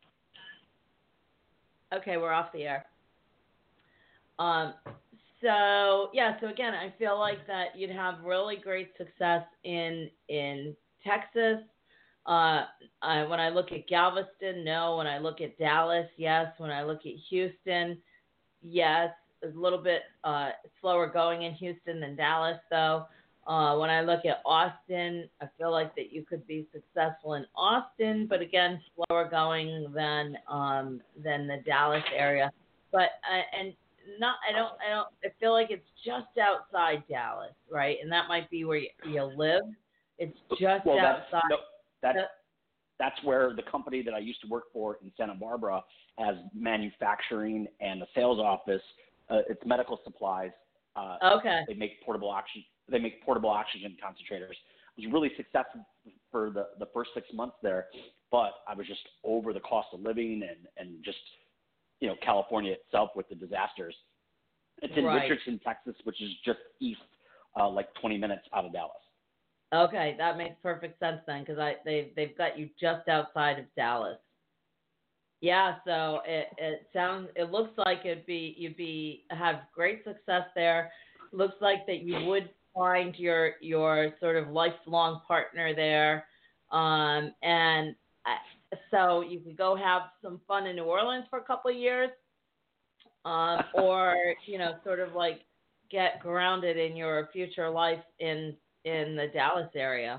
Okay, we're off the air. Um, so yeah, so again, I feel like that you'd have really great success in in Texas. Uh, I, when I look at Galveston, no. When I look at Dallas, yes. When I look at Houston, yes. It's a little bit uh, slower going in Houston than Dallas, though. Uh, when I look at Austin, I feel like that you could be successful in Austin, but again, slower going than um, than the Dallas area. But uh, and not, I don't, I don't, I feel like it's just outside Dallas, right? And that might be where you, you live. It's just well, outside. That's, no, that's, the, that's where the company that I used to work for in Santa Barbara has manufacturing and a sales office. Uh, it's medical supplies. Uh, okay. They make portable oxygen. They make portable oxygen concentrators. It was really successful for the, the first six months there, but I was just over the cost of living and, and just, you know, California itself with the disasters. It's in Right. Richardson, Texas, which is just east, uh, like twenty minutes out of Dallas. Okay, that makes perfect sense then, because I they they've got you just outside of Dallas. Yeah, so it it sounds it looks like it'd be you'd be have great success there. Looks like that you would find your your sort of lifelong partner there, um, and I, so you could go have some fun in New Orleans for a couple of years, um, or you know, sort of like get grounded in your future life in in the Dallas area.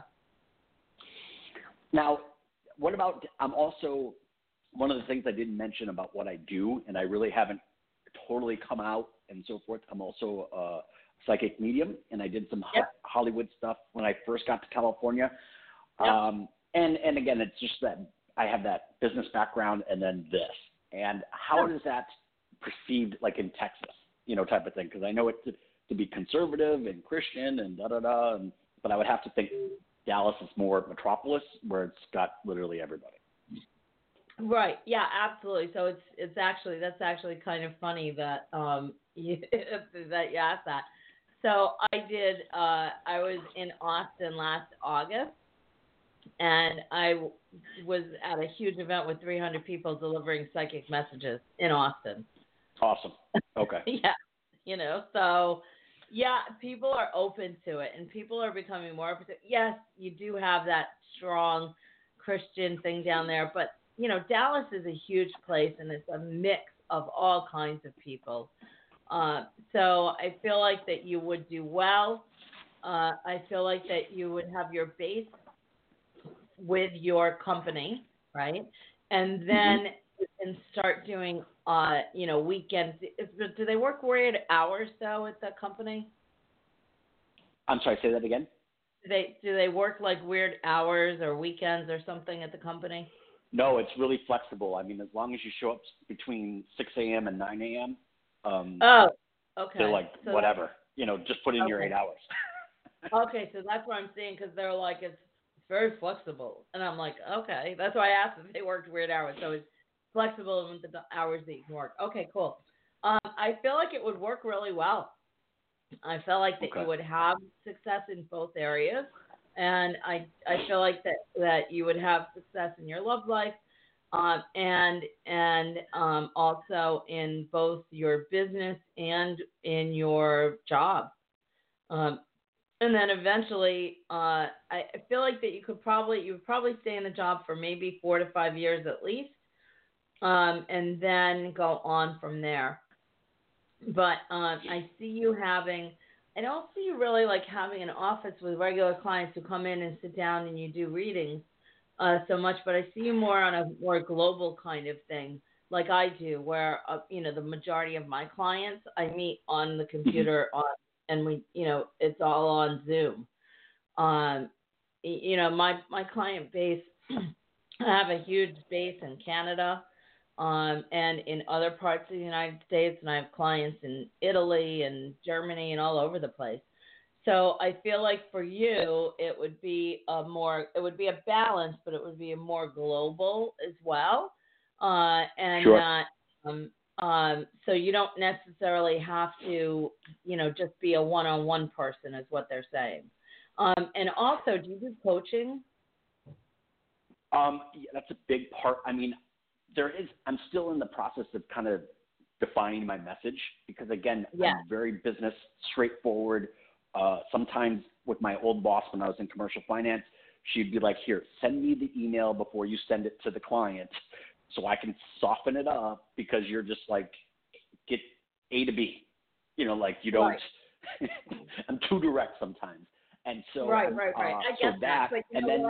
Now, what about? I'm also one of the things I didn't mention about what I do, and I really haven't totally come out and so forth. I'm also a psychic medium, and I did some Yep. ho- Hollywood stuff when I first got to California. Yep. Um, and and again, it's just that I have that business background, and then this. And how Yeah. is that perceived, like in Texas, you know, type of thing? Because I know it to, to be conservative and Christian and da da da, and but I would have to think Dallas is more metropolis, where it's got literally everybody. Right. Yeah, absolutely. So it's it's actually that's actually kind of funny that um you, that you asked that. So I did. Uh, I was in Austin last August, and I w- was at a huge event with three hundred people delivering psychic messages in Austin. Awesome. Okay. Yeah, you know. So yeah, people are open to it, and people are becoming more open to it. Yes, you do have that strong Christian thing down there, but you know, Dallas is a huge place, and it's a mix of all kinds of people. Uh, so I feel like that you would do well. Uh, I feel like that you would have your base with your company, right? And then Mhm. you can start doing, uh, you know, weekends. Is- Do they work weird hours though at the company? I'm sorry, say that again. Do they do they work like weird hours or weekends or something at the company? No, it's really flexible. I mean, as long as you show up between six a.m. and nine a.m., um, Oh, okay. they're like, So whatever. You know, just put in your Okay. eight hours. Okay, so that's what I'm seeing because they're like it's very flexible, and I'm like, okay, that's why I asked if they worked weird hours. So it's flexible with the hours that you can work. Okay, cool. Um, I feel like it would work really well. I feel like that Okay. you would have success in both areas, and I I feel like that that you would have success in your love life, um, and and um, also in both your business and in your job. Um, and then eventually, uh, I I feel like that you could probably you would probably stay in the job for maybe four to five years at least, um, and then go on from there. But um, I see you having. I don't see you really like having an office with regular clients who come in and sit down and you do readings uh, so much. But I see you more on a more global kind of thing, like I do, where uh, you know the majority of my clients I meet on the computer on, and we you know it's all on Zoom. Um, y- you know my my client base. I have a huge base in Canada, um, and in other parts of the United States, and I have clients in Italy and Germany and all over the place. So I feel like for you, it would be a more, it would be a balance, but it would be a more global as well, uh, and Sure. not, um, Um, so you don't necessarily have to, you know, just be a one-on-one person is what they're saying. Um, and also, do you do coaching? Um, yeah, that's a big part. I mean, there is, I'm still in the process of kind of defining my message because, again, Yeah. I'm very business straightforward. Uh, sometimes with my old boss when I was in commercial finance, she'd be like, here, send me the email before you send it to the client so I can soften it up because you're just like, get A to B. You know, like you don't, right. I'm too direct sometimes. And so, right, right, right. Uh, I so get that, that. But you and know then, what?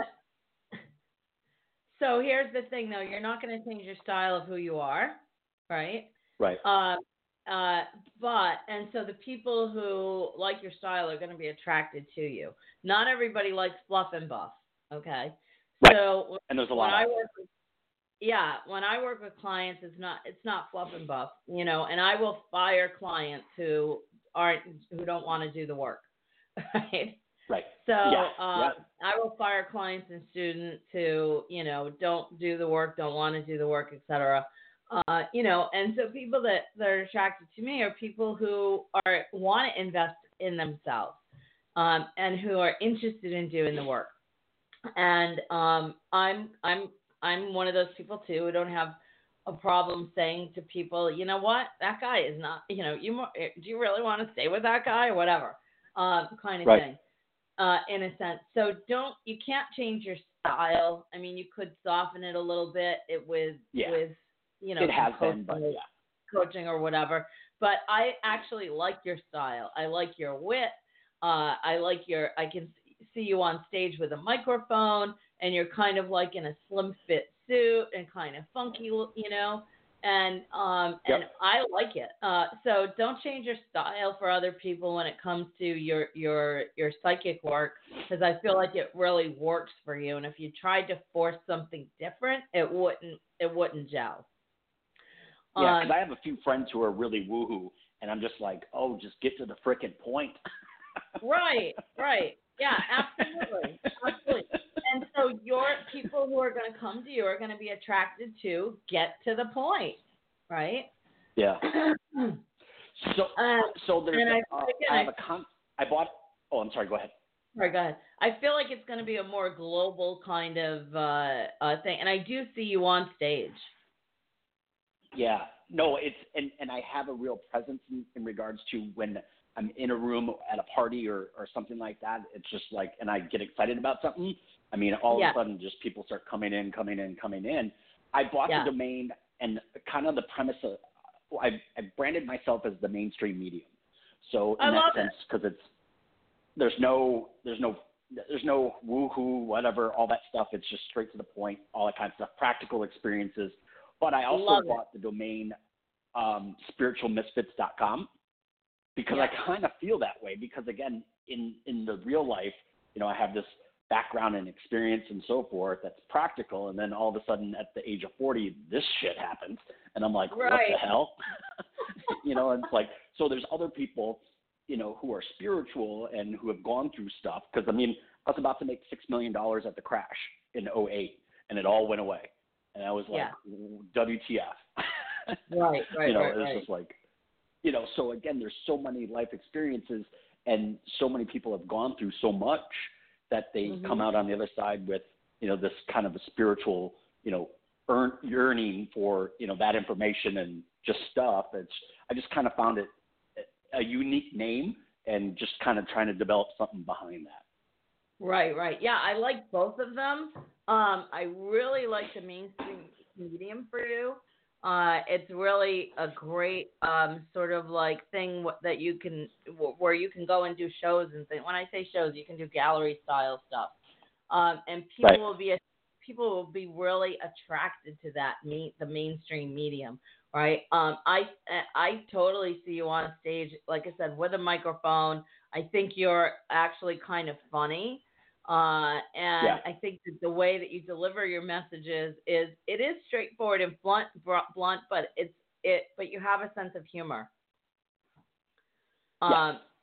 So here's the thing, though. You're not going to change your style of who you are, right? right. Um, uh, but, and so the people who like your style are going to be attracted to you. Not everybody likes fluff and buff, okay? Right. So and there's a when lot I of work with, yeah, when I work with clients, it's not, it's not fluff and buff, you know, and I will fire clients who aren't, who don't want to do the work, right? Right. So yeah. um, yeah. I will fire clients and students who, you know, don't do the work, don't want to do the work, et cetera. Uh, you know, and so people that, that are attracted to me are people who are want to invest in themselves um, and who are interested in doing the work. And um, I'm I'm I'm one of those people too who don't have a problem saying to people, you know what, that guy is not, you know, you do you really want to stay with that guy or whatever, um, kind of right. thing. Uh, in a sense. So don't, you can't change your style. I mean, you could soften it a little bit it with, yeah. with, you know, it has coaching, been, but yeah. coaching or whatever. But I actually like your style. I like your wit. Uh, I like your, I can see you on stage with a microphone and you're kind of like in a slim fit suit and kind of funky, you know, and, um, yep. and I like it. Uh, so don't change your style for other people when it comes to your, your, your psychic work, because I feel like it really works for you. And if you tried to force something different, it wouldn't, it wouldn't gel. Yeah. Cause Um, I have a few friends who are really woohoo and I'm just like, oh, just get to the frickin' point. right. Right. Yeah, absolutely. Absolutely. And so your people who are going to come to you are going to be attracted to get to the point, right? Yeah. so, um, so there's, and I, uh, again, I have I, a con, I bought, oh, I'm sorry, go ahead. Sorry, go ahead. I feel like it's going to be a more global kind of uh, uh, thing. And I do see you on stage. Yeah. No, it's, and, and I have a real presence in, in regards to when I'm in a room at a party or, or something like that. It's just like, and I get excited about something. I mean, all yeah. of a sudden just people start coming in, coming in, coming in. I bought yeah. the domain and kind of the premise of, I, I branded myself as the mainstream medium. So in I that love sense, because it's, there's no, there's no, there's no woohoo, whatever, all that stuff. It's just straight to the point, all that kind of stuff, practical experiences. But I also love bought it. the domain um, spiritual misfits dot com because yeah. I kind of feel that way because, again, in, in the real life, you know, I have this background and experience and so forth that's practical. And then all of a sudden at the age of forty, this shit happens. And I'm like, right. what the hell? You know, and it's like, so there's other people, you know, who are spiritual and who have gone through stuff. Because, I mean, I was about to make six million dollars at the crash in oh eight, and it all went away. And I was like, yeah. W T F. Right, right, you know, right, it's right. just like, you know, so again, there's so many life experiences and so many people have gone through so much that they mm-hmm. come out on the other side with, you know, this kind of a spiritual, you know, earn, yearning for, you know, that information and just stuff. It's, I just kind of found it a unique name and just kind of trying to develop something behind that. Right, right. Yeah, I like both of them. Um, I really like the mainstream medium for you. Uh, it's really a great um, sort of like thing w- that you can, w- where you can go and do shows and things. When I say shows, you can do gallery style stuff, um, and people Right. will be people will be really attracted to that me the mainstream medium, right? Um, I I totally see you on stage, like I said, with a microphone. I think you're actually kind of funny. Uh, and Yeah. I think that the way that you deliver your messages is, it is straightforward and blunt, blunt, but it's, it, but you have a sense of humor. Um, yeah.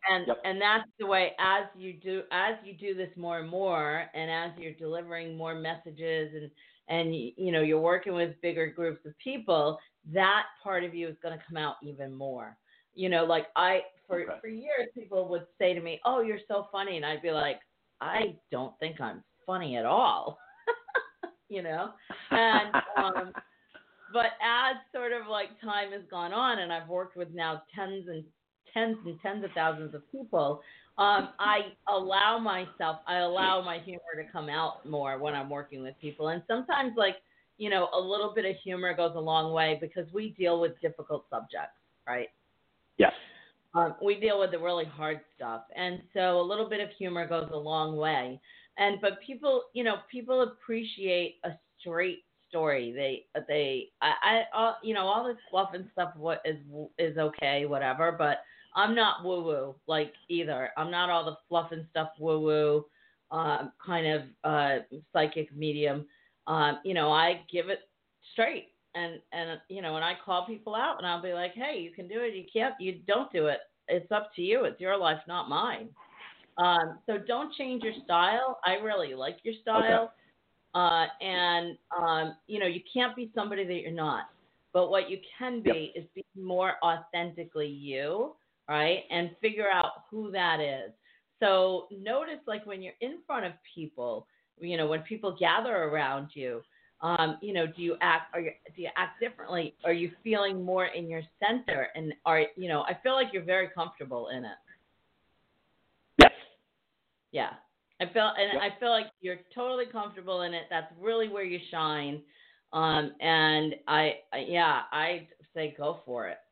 and Yep. and that's the way, as you do as you do this more and more, and as you're delivering more messages, and and y- you know you're working with bigger groups of people, that part of you is going to come out even more. You know, like I for Okay. for years people would say to me, "Oh, you're so funny," and I'd be like, "I don't think I'm funny at all." You know, and um, but as sort of like time has gone on, and I've worked with now tens and tens and tens of thousands of people, um, I allow myself, I allow my humor to come out more when I'm working with people. And sometimes, like, you know, a little bit of humor goes a long way because we deal with difficult subjects, right? Yes. Um, we deal with the really hard stuff, and so a little bit of humor goes a long way. And but people, you know, people appreciate a straight story. They they I, I all, you know, all this fluff and stuff what is is okay, whatever. But I'm not woo woo like either. I'm not all the fluff and stuff woo woo um, kind of uh, psychic medium. Um, you know, I give it straight. And, and you know, and I call people out, and I'll be like, hey, you can do it, you can't, you don't do it. It's up to you. It's your life, not mine. Um, so don't change your style. I really like your style. Uh, and, um, you know, you can't be somebody that you're not. But what you can be Yep. is be more authentically you, right? And figure out who that is. So notice, like, when you're in front of people, you know, when people gather around you, um, you know, do you act, are you, do you act differently? Are you feeling more in your center? And are, you know, I feel like you're very comfortable in it. Yes. Yeah. I feel, and Yep. I feel like you're totally comfortable in it. That's really where you shine. Um, and I, I, yeah, I say go for it.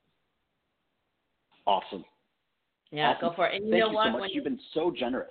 Awesome. Yeah, Awesome. go for it. And you Thank know you what? so much. When You've been so generous.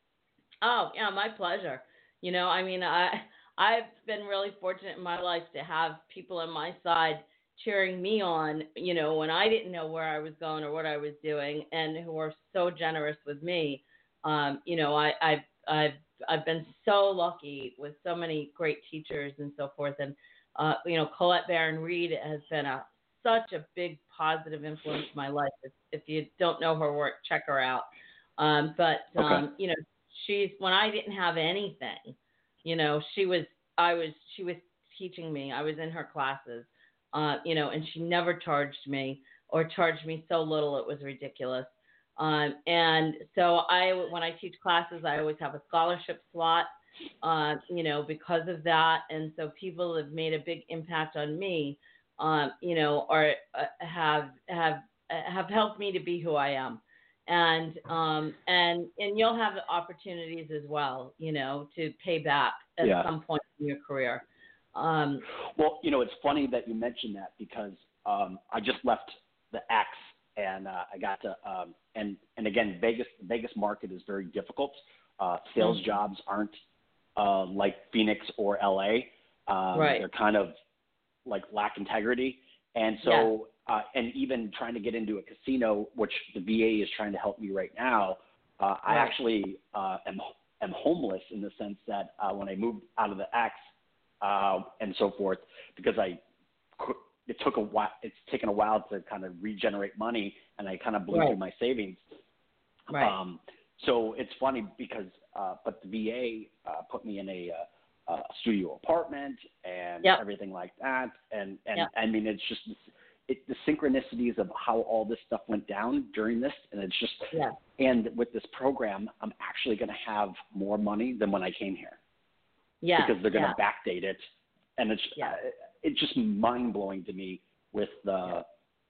Oh, yeah, my pleasure. You know, I mean, I I've been really fortunate in my life to have people on my side cheering me on, you know, when I didn't know where I was going or what I was doing, and who are so generous with me. Um, you know, I, I've I've I've been so lucky with so many great teachers and so forth. And uh, you know, Colette Baron Reed has been a such a big positive influence in my life. If, if you don't know her work, check her out. Um, but Okay. um, you know, she's when I didn't have anything, you know, she was I was she was teaching me. I was in her classes, uh, you know, and she never charged me or charged me so little it was ridiculous. Um, and so I when I teach classes, I always have a scholarship slot, uh, you know, because of that. And so people have made a big impact on me, um, you know, or uh, have have have helped me to be who I am. And um and and you'll have opportunities as well, you know, to pay back at Yeah. some point in your career. Um, Well, you know, it's funny that you mentioned that because um, I just left the X and uh, I got to um, and and again, Vegas the Vegas market is very difficult. Uh, sales Mhm. jobs aren't uh, like Phoenix or L A. Um, Right. They're kind of like lack integrity, and so uh, and even trying to get into a casino, which the V A is trying to help me right now. Uh, I Right. actually uh, am am homeless in the sense that uh, when I moved out of the X uh, and so forth, because I cou- it took a while. It's taken a while to kind of regenerate money, and I kind of blew Right. through my savings. Right. Um, so it's funny because, uh, but the V A uh, put me in a, uh, a studio apartment and Yep. everything like that. And, and Yep. I mean, it's just it, the synchronicities of how all this stuff went down during this. And it's just, Yeah. and with this program, I'm actually going to have more money than when I came here Yeah. because they're going Yeah. to backdate it. And it's, Yeah. uh, it's just mind blowing to me with the, Yeah.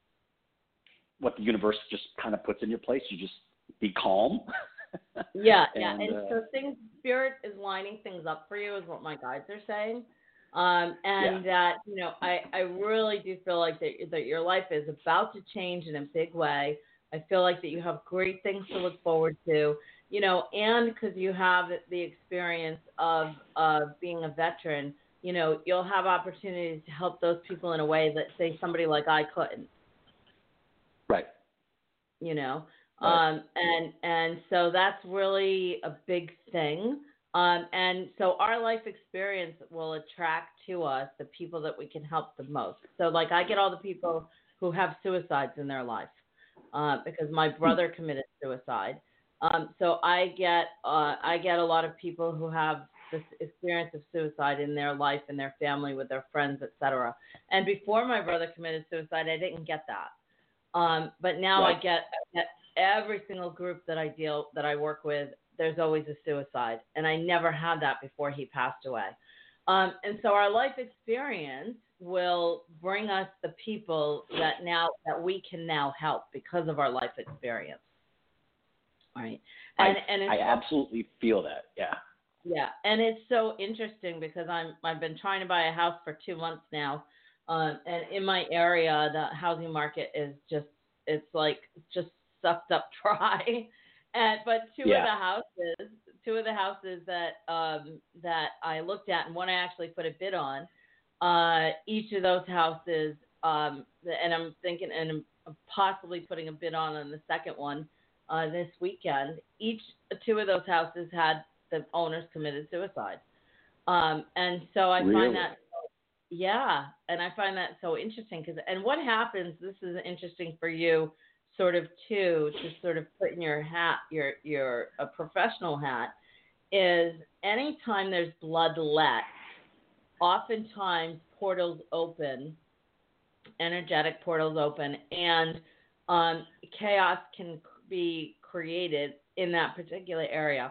what the universe just kind of puts in your place. You just be calm. Yeah, yeah, and, and uh, so things, spirit is lining things up for you, is what my guides are saying, um, and that you know, I, I really do feel like that that your life is about to change in a big way. I feel like that you have great things to look forward to, you know, and because you have the experience of of being a veteran, you know, you'll have opportunities to help those people in a way that say somebody like I couldn't. right. You know. Right. Um, and and so that's really a big thing. Um, and so our life experience will attract to us the people that we can help the most. So like I get all the people who have suicides in their life uh, because my brother committed suicide. Um, so I get uh, I get a lot of people who have this experience of suicide in their life, in their family, with their friends, et cetera. And before my brother committed suicide, I didn't get that. Um, but now Right. I get at every single group that I deal that I work with, there's always a suicide, and I never had that before he passed away. Um, and so our life experience will bring us the people that now that we can now help because of our life experience. Right. And I, and it's I absolutely feel that. Yeah. yeah, and it's so interesting because I'm I've been trying to buy a house for two months now, um, and in my area the housing market is just it's like just sucked up dry, and but two Yeah. of the houses two of the houses that um, that I looked at and one I actually put a bid on, uh, each of those houses, um, and I'm thinking and I'm possibly putting a bid on on the second one uh, this weekend. Each two of those houses had the owners committed suicide. Um, and so I Really? find that, yeah, and I find that so interesting because, and what happens, this is interesting for you sort of too, to sort of put in your hat, your, your a professional hat, is anytime there's bloodlet, oftentimes portals open, energetic portals open, and um, chaos can be created in that particular area.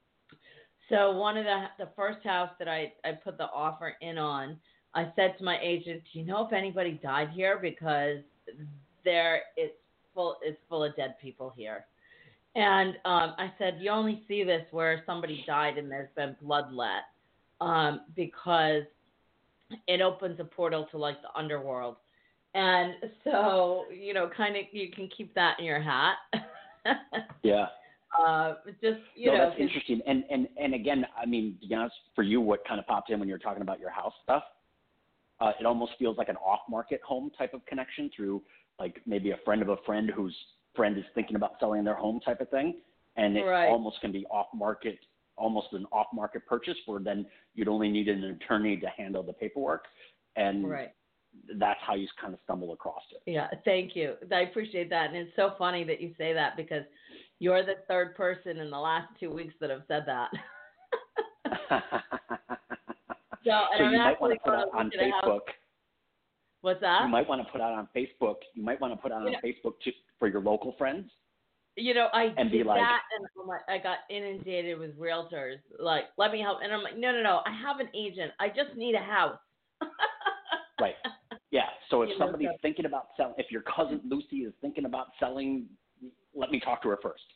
So one of the the first house that I, I put the offer in on, I said to my agent, do you know if anybody died here? Because there it's full it's full of dead people here. And um, I said, you only see this where somebody died and there's been bloodlet, um, because it opens a portal to like the underworld. And so, you know, kind of you can keep that in your hat. Yeah. Uh, just, you no, know. that's interesting. And, and, and again, I mean, to be honest, for you, what kind of popped in when you're talking about your house stuff, uh, it almost feels like an off-market home type of connection through like maybe a friend of a friend whose friend is thinking about selling their home type of thing. And it Right. almost can be off-market, almost an off-market purchase where then you'd only need an attorney to handle the paperwork. And Right. that's how you kind of stumble across it. Yeah, thank you. I appreciate that. And it's so funny that you say that because you're the third person in the last two weeks that have said that. so, and so I'm you might want actually to put out going on to the house. Facebook. What's that? You might want to put out on Facebook. You might want to put out You on know- Facebook to, for your local friends. You know, I And be did like- that, and I'm like, I got inundated with realtors. Like, let me help. And I'm like, no, no, no. I have an agent. I just need a house. Right. Yeah. So if You know, somebody's so- thinking about selling, if your cousin Lucy is thinking about selling, let me talk to her first.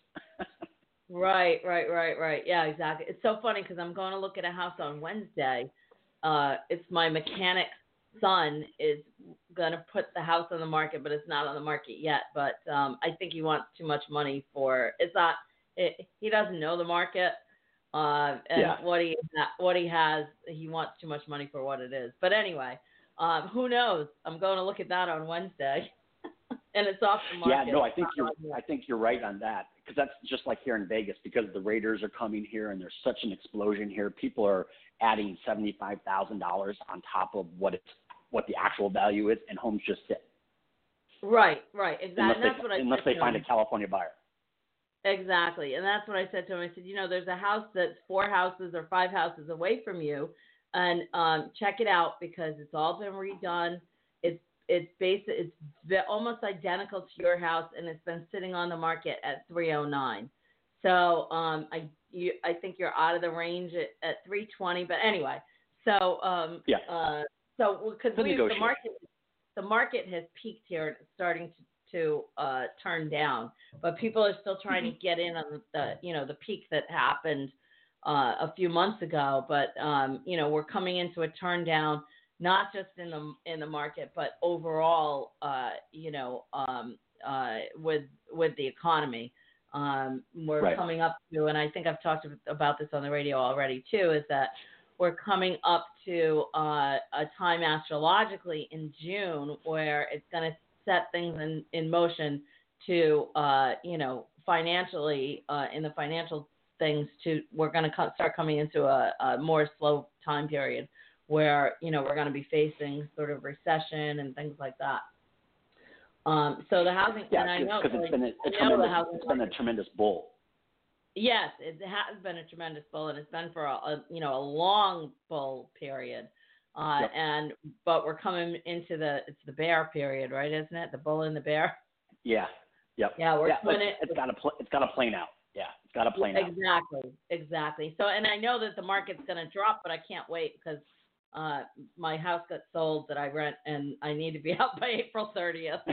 Right, right, right, right. Yeah, exactly. It's so funny because I'm going to look at a house on Wednesday. Uh, it's my mechanic's son is going to put the house on the market, but it's not on the market yet. But um, I think he wants too much money for it's not. It, he doesn't know the market, uh, and Yeah. what he what he has, he wants too much money for what it is. But anyway, um, who knows? I'm going to look at that on Wednesday, and it's off the market. Yeah. No, I think It's you're. not on yet. I think you're right on that because that's just like here in Vegas because the Raiders are coming here and there's such an explosion here. People are adding seventy-five thousand dollars on top of what it's what the actual value is, and homes just sit. Right, right, exactly. Unless And that's they, what I unless said they to find him. a California buyer. Exactly. And that's what I said to him. I said, you know, there's a house that's four houses or five houses away from you, and um, check it out because it's all been redone. It's it's basic. It's ve- almost identical to your house, and it's been sitting on the market at three oh nine. So um, I you, I think you're out of the range at, at three twenty. But anyway, so um, Yeah. uh, so because Good we the negotiation. market the market has peaked here and it's starting to to uh, turn down, but people are still trying to get in on the you know the peak that happened uh, a few months ago. But um, you know we're coming into a turn down, not just in the in the market, but overall, uh, you know, um, uh, with with the economy. Um, we're Right. coming up to, and I think I've talked about this on the radio already too, is that we're coming up to uh, a time astrologically in June where it's going to set things in, in motion to, uh, you know, financially, uh, in the financial things to, we're going to co- start coming into a, a more slow time period where, you know, we're going to be facing sort of recession and things like that. Um, so the housing, Yeah, and I know, because it's like, been a, I a know tremendous, the housing it's been a market. tremendous bull. Yes, it has been a tremendous bull, and it's been for a, a you know a long bull period. Uh, Yep. and but we're coming into the it's the bear period, right? Isn't it? The bull and the bear. Yeah. Yep. Yeah, we're yeah, coming it's, in. it's got to pl- it's got to plane out. Yeah, it's got to plane out. Exactly, exactly. So, and I know that the market's going to drop, but I can't wait because uh, my house got sold that I rent, and I need to be out by April thirtieth.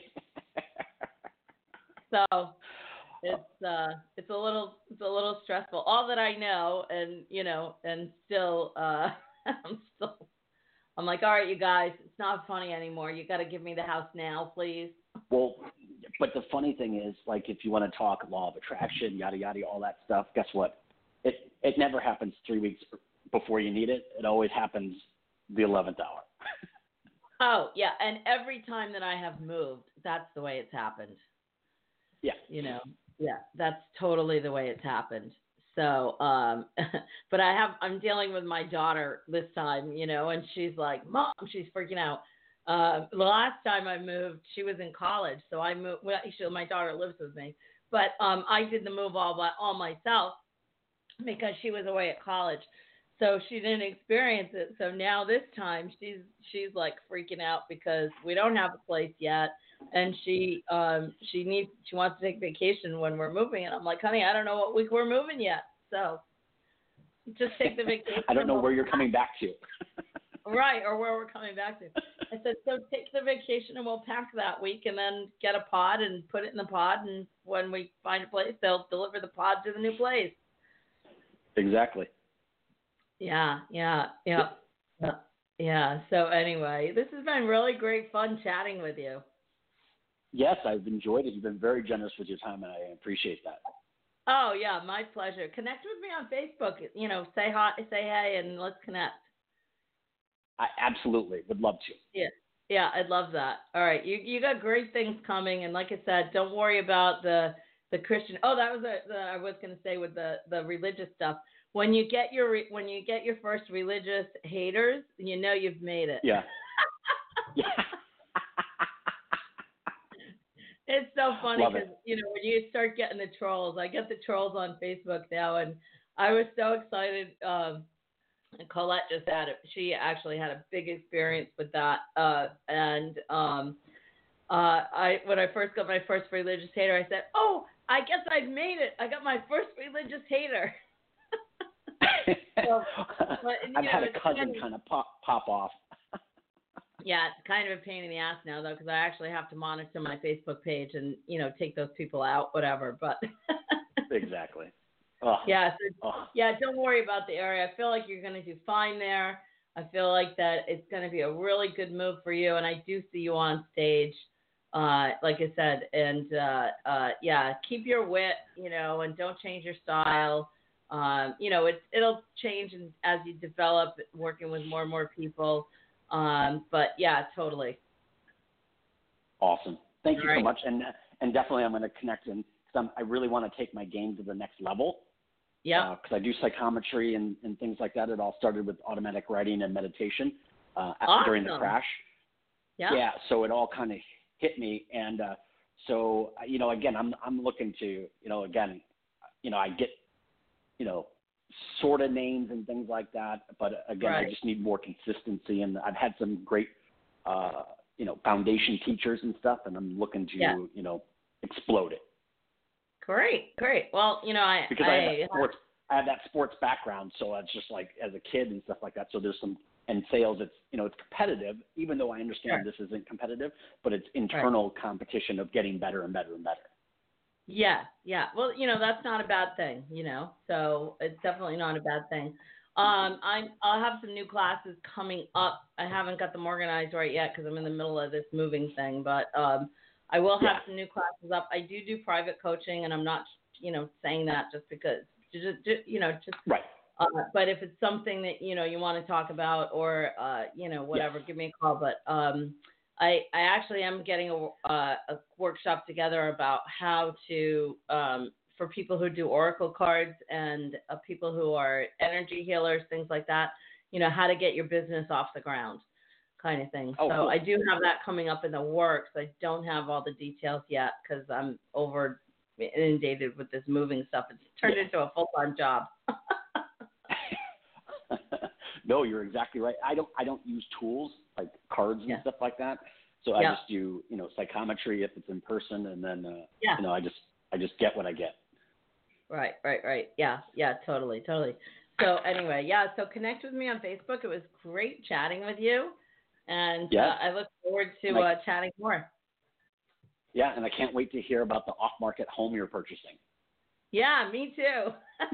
So it's uh, it's a little it's a little stressful. All that I know, and you know, and still, uh, I'm still, I'm like, all right, you guys, it's not funny anymore. You got to give me the house now, please. Well, but the funny thing is, like, if you want to talk law of attraction, yada yada, all that stuff, guess what? It it never happens three weeks before you need it. It always happens the eleventh hour. Oh yeah, and every time that I have moved, that's the way it's happened. Yeah. You know, yeah, that's totally the way it's happened. So, um, but I have, I'm dealing with my daughter this time, you know, and she's like, Mom, she's freaking out. Uh, the last time I moved, she was in college. So I moved, well, actually, my daughter lives with me, but, um, I did the move all by, all myself because she was away at college. So she didn't experience it. So now this time she's, she's like freaking out because we don't have a place yet. And she um she needs she wants to take vacation when we're moving, and I'm like, honey, I don't know what week we're moving yet, so just take the vacation. I don't know we'll where you're coming back to. Right, or where we're coming back to. I said, so take the vacation and we'll pack that week, and then get a pod and put it in the pod, and when we find a place, they'll deliver the pod to the new place. Exactly. Yeah, yeah, yeah, yeah. yeah. So anyway, this has been really great fun chatting with you. Yes, I've enjoyed it. You've been very generous with your time, and I appreciate that. Oh yeah, my pleasure. Connect with me on Facebook. You know, say hi, say hey, and let's connect. I absolutely would love to. Yeah, yeah, I'd love that. All right, you you got great things coming, and like I said, don't worry about the the Christian. Oh, that was a, the, I was going to say with the the religious stuff. When you get your re, when you get your first religious haters, you know you've made it. Yeah. Yeah. It's so funny Love because, it. you know, when you start getting the trolls, I get the trolls on Facebook now, and I was so excited. Um, and Colette just had it. She actually had a big experience with that. Uh, and um, uh, I, when I first got my first religious hater, I said, oh, I guess I've made it. I got my first religious hater. So, but, I've know, had a it's cousin kind of- kind of pop pop off. Yeah, it's kind of a pain in the ass now, though, because I actually have to monitor my Facebook page and, you know, take those people out, whatever. But Exactly. Oh. yeah, so, Oh. yeah, don't worry about the area. I feel like you're going to do fine there. I feel like that it's going to be a really good move for you, and I do see you on stage, uh, like I said. And, uh, uh, yeah, keep your wit, you know, and don't change your style. Um, you know, it's, it'll change as you develop working with more and more people. Um, but yeah, totally. Awesome. Thank you All right. so much. And and definitely I'm going to connect in because I really want to take my game to the next level. Yeah. Because uh, I do psychometry and, and things like that. It all started with automatic writing and meditation uh, Awesome. during the crash. Yeah. Yeah. So it all kind of hit me. And uh, so, you know, again, I'm I'm looking to, you know, again, you know, I get, you know, sort of names and things like that. But again, Right. I just need more consistency. And I've had some great, uh, you know, foundation teachers and stuff, and I'm looking to, Yeah. you know, explode it. Great, great. Well, you know, I Because I, I, have that sports, I have that sports background, so it's just like as a kid and stuff like that. So there's some, and sales, it's, you know, it's competitive, even though I understand Sure. this isn't competitive, but it's internal competition of getting better and better and better. yeah, yeah. Well, you know, that's not a bad thing, you know. So it's definitely not a bad thing. Um, I'm I'll have some new classes coming up. I haven't got them organized right yet because I'm in the middle of this moving thing, but um, I will have Yeah. some new classes up. I do do private coaching, and I'm not, you know, saying that just because, just, just you know, just Right. Uh, but if it's something that, you know, you want to talk about or, uh, you know, whatever, Yes. give me a call. But um, I, I actually am getting a, uh, a workshop together about how to, um, for people who do oracle cards and uh, people who are energy healers, things like that, you know, how to get your business off the ground. kind of thing. Oh, so cool. I do have that coming up in the works. I don't have all the details yet because I'm over inundated with this moving stuff. It's turned Yeah. into a full-time job. No, you're exactly right. I don't I don't use tools like cards and Yeah. stuff like that. So I Yeah. just do, you know, psychometry if it's in person, and then uh, Yeah. you know, I just I just get what I get. Right, right, right. Yeah, yeah, totally, totally. So anyway, yeah, so connect with me on Facebook. It was great chatting with you. And Yes. uh, I look forward to And I- uh, chatting more. Yeah, and I can't wait to hear about the off-market home you're purchasing. Yeah, me too.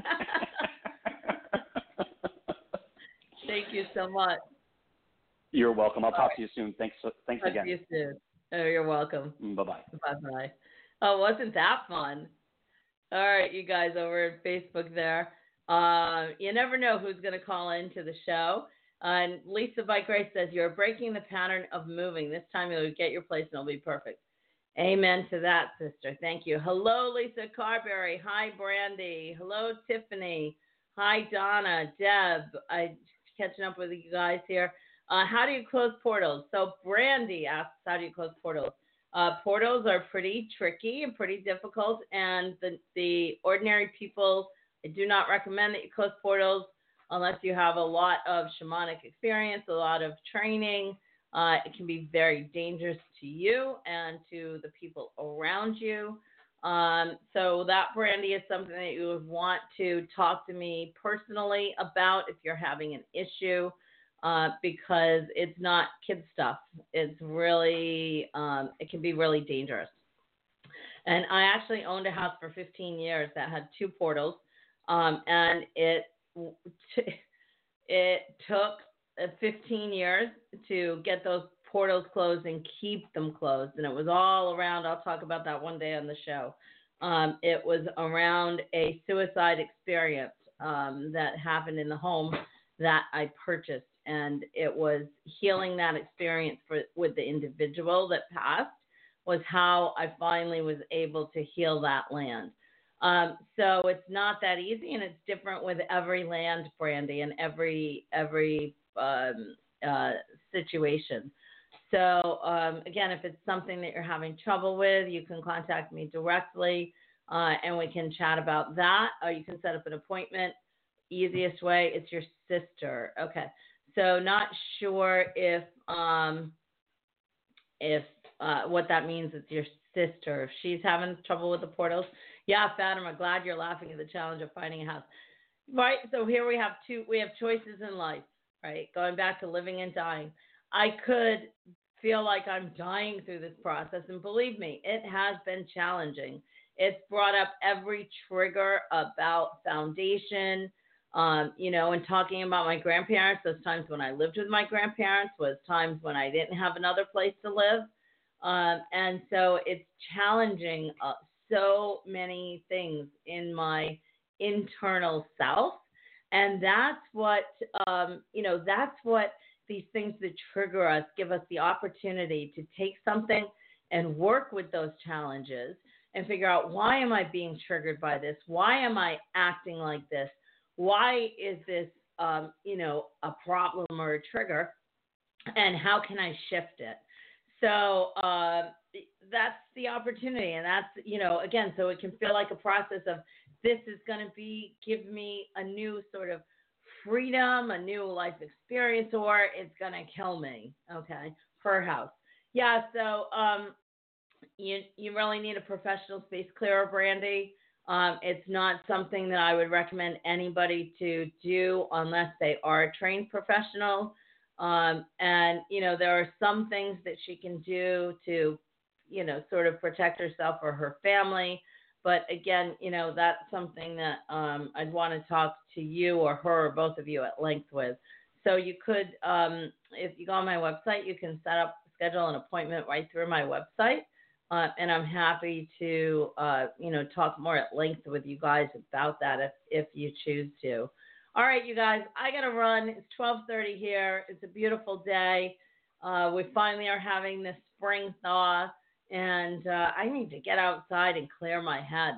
Thank you so much. You're welcome. I'll All talk right. to you soon. Thanks. Thanks Talk again. to you soon. Oh, you're welcome. Bye bye. Bye-bye. Oh, wasn't that fun? All right, you guys over at Facebook there. Uh, you never know who's going to call into the show. Uh, and Lisa Bike Race says, you're breaking the pattern of moving. This time you'll get your place and it'll be perfect. Amen to that, sister. Thank you. Hello, Lisa Carberry. Hi, Brandy. Hello, Tiffany. Hi, Donna. Deb. I'm catching up with you guys here. Uh, how do you close portals? So Brandy asks, how do you close portals? Uh, portals are pretty tricky and pretty difficult, and the, the ordinary people, I do not recommend that you close portals unless you have a lot of shamanic experience, a lot of training. Uh, it can be very dangerous to you and to the people around you. Um, so that, Brandy, is something that you would want to talk to me personally about if you're having an issue. Uh, because it's not kid stuff. It's really, um, it can be really dangerous. And I actually owned a house for fifteen years that had two portals, um, and it it took fifteen years to get those portals closed and keep them closed. And it was all around. I'll talk about that one day on the show. Um, it was around a suicide experience um, that happened in the home that I purchased. And it was healing that experience for with the individual that passed was how I finally was able to heal that land. Um, so it's not that easy, and it's different with every land, Brandy, and every every um, uh, situation. So um, again, if it's something that you're having trouble with, you can contact me directly, uh, and we can chat about that. Or you can set up an appointment. Easiest way, it's your sister. Okay. So not sure if um, if uh, what that means. It's your sister. If she's having trouble with the portals. Yeah, Fatima, glad you're laughing at the challenge of finding a house. Right. So here we have two. We have choices in life. Right. Going back to living and dying. I could feel like I'm dying through this process, and believe me, it has been challenging. It's brought up every trigger about foundation. Um, you know, and talking about my grandparents, those times when I lived with my grandparents was times when I didn't have another place to live. Um, and so it's challenging uh, so many things in my internal self. And that's what, um, you know, that's what these things that trigger us give us the opportunity to take something and work with those challenges and figure out, why am I being triggered by this? Why am I acting like this? Why is this, um, you know, a problem or a trigger, and how can I shift it? So uh, that's the opportunity, and that's, you know, again, so it can feel like a process of, this is going to be, give me a new sort of freedom, a new life experience, or it's going to kill me. Okay, her house. Yeah, so um, you you really need a professional space clearer, Brandy. Um, it's not something that I would recommend anybody to do unless they are a trained professional. Um, and, you know, there are some things that she can do to, you know, sort of protect herself or her family. But again, you know, that's something that um, I'd want to talk to you or her or both of you at length with. So you could, um, if you go on my website, you can set up, schedule an appointment right through my website. Uh, and I'm happy to, uh, you know, talk more at length with you guys about that if, if you choose to. All right, you guys, I got to run. It's twelve thirty here. It's a beautiful day. Uh, we finally are having this spring thaw, and uh, I need to get outside and clear my head.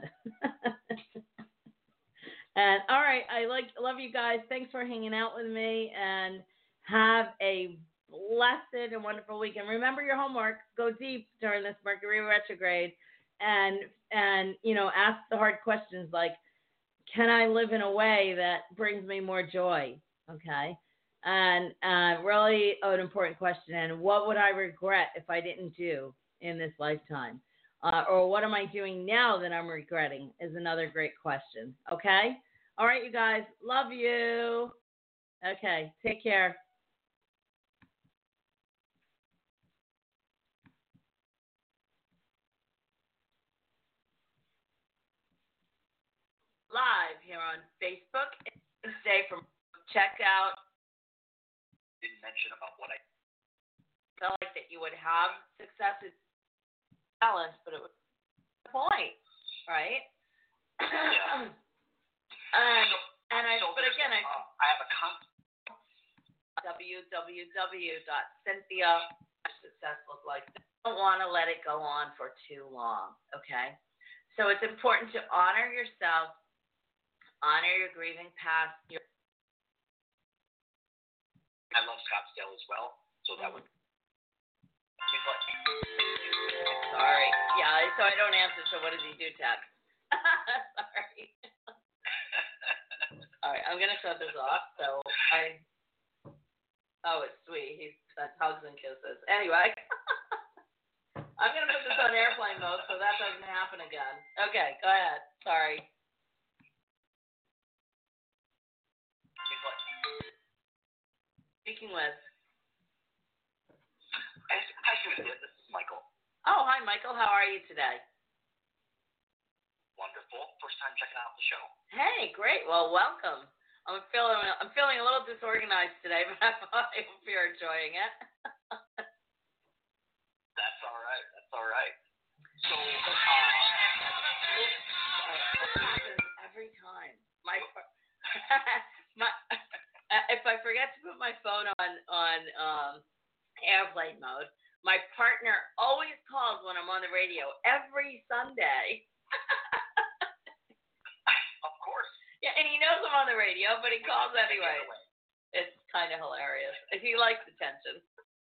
And all right, I like love you guys. Thanks for hanging out with me, and have a blessed and wonderful weekend. Remember your homework. Go deep during this Mercury retrograde, and and you know ask the hard questions like, can I live in a way that brings me more joy? Okay, and uh, really an important question. And what would I regret if I didn't do in this lifetime? Uh, or what am I doing now that I'm regretting is another great question. Okay? All right, you guys. Love you. Okay. Take care. Live here on Facebook. Stay from check out. Didn't mention about what I Felt like that you would have success and balance, but it was the point, right? Yeah. and and I so but again I uh, I have a con- w w w dot cynthia success look like. Don't want to let it go on for too long, okay? So it's important to honor yourself, honor your grieving past. Your I love Scottsdale as well, so that would. He's like, sorry, yeah. So I don't answer. So what does he do, text? Sorry. All right, I'm gonna shut this off. So I. Oh, it's sweet. He sent hugs and kisses. Anyway, I'm gonna put this on airplane mode so that doesn't happen again. Okay, go ahead. Sorry. he's like, Speaking with. Hi, hi, Cynthia. This is Michael. Oh, hi, Michael. How are you today? Wonderful. First time checking out the show. Hey, great. Well, welcome. I'm feeling I'm feeling a little disorganized today, but I hope you're enjoying it. That's all right. That's all right. So, uh, This happens every time. My, my, if I forget to put my phone on on um, airplane mode, my partner always calls when I'm on the radio every Sunday. of course. Yeah, and he knows I'm on the radio, but he calls anyway. It's kind of hilarious. He likes attention.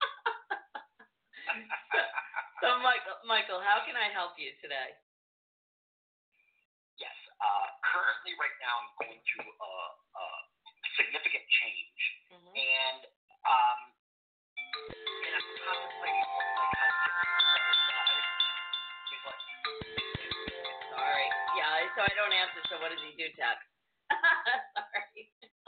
so, so, Michael, Michael, how can I help you today? Yes. Uh, currently, right now, I'm going through a, a significant change, Mm-hmm. and um, and I'm contemplating like how to get to the other side. He's like, Sorry. Yeah, so I don't answer. So what does he do, text? Sorry.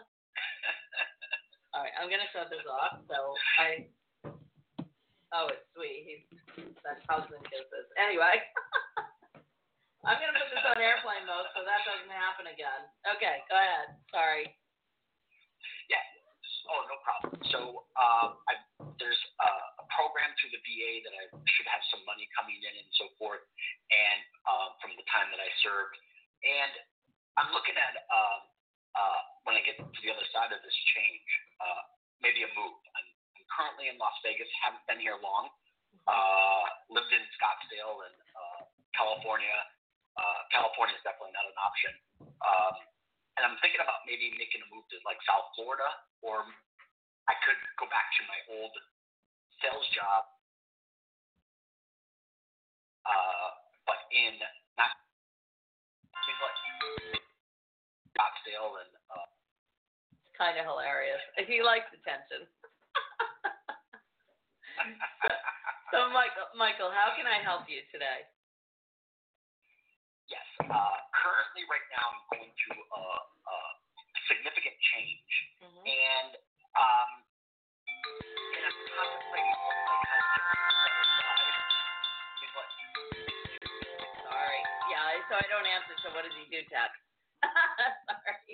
All right, I'm gonna shut this off. So I. Oh, it's sweet. He sent hugs and kisses. Anyway, I'm gonna put this on airplane mode so that doesn't happen again. Okay, go ahead. Sorry. yeah. Oh, no problem. So, um, I, there's uh, a program through the V A that I should have some money coming in and so forth, and um, from the time that I served, and I'm looking at um, uh, when I get to the other side of this change, uh, maybe a move. I'm, I'm currently in Las Vegas, haven't been here long. Uh, lived in Scottsdale and uh, California. Uh, California is definitely not an option. Um, and I'm thinking about maybe making a move to like South Florida, or I could go back to my old sales job, uh, but in not like Scottsdale and. Uh, It's kind of hilarious. He likes attention. So, Michael, Michael, how can I help you today? Yes. Uh, currently, right now, I'm going through a, a significant change, Mm-hmm. and um, and I'm contemplating like how to get to the other side. He's like, Sorry. Yeah, so I don't answer. So what does he do, text? Sorry.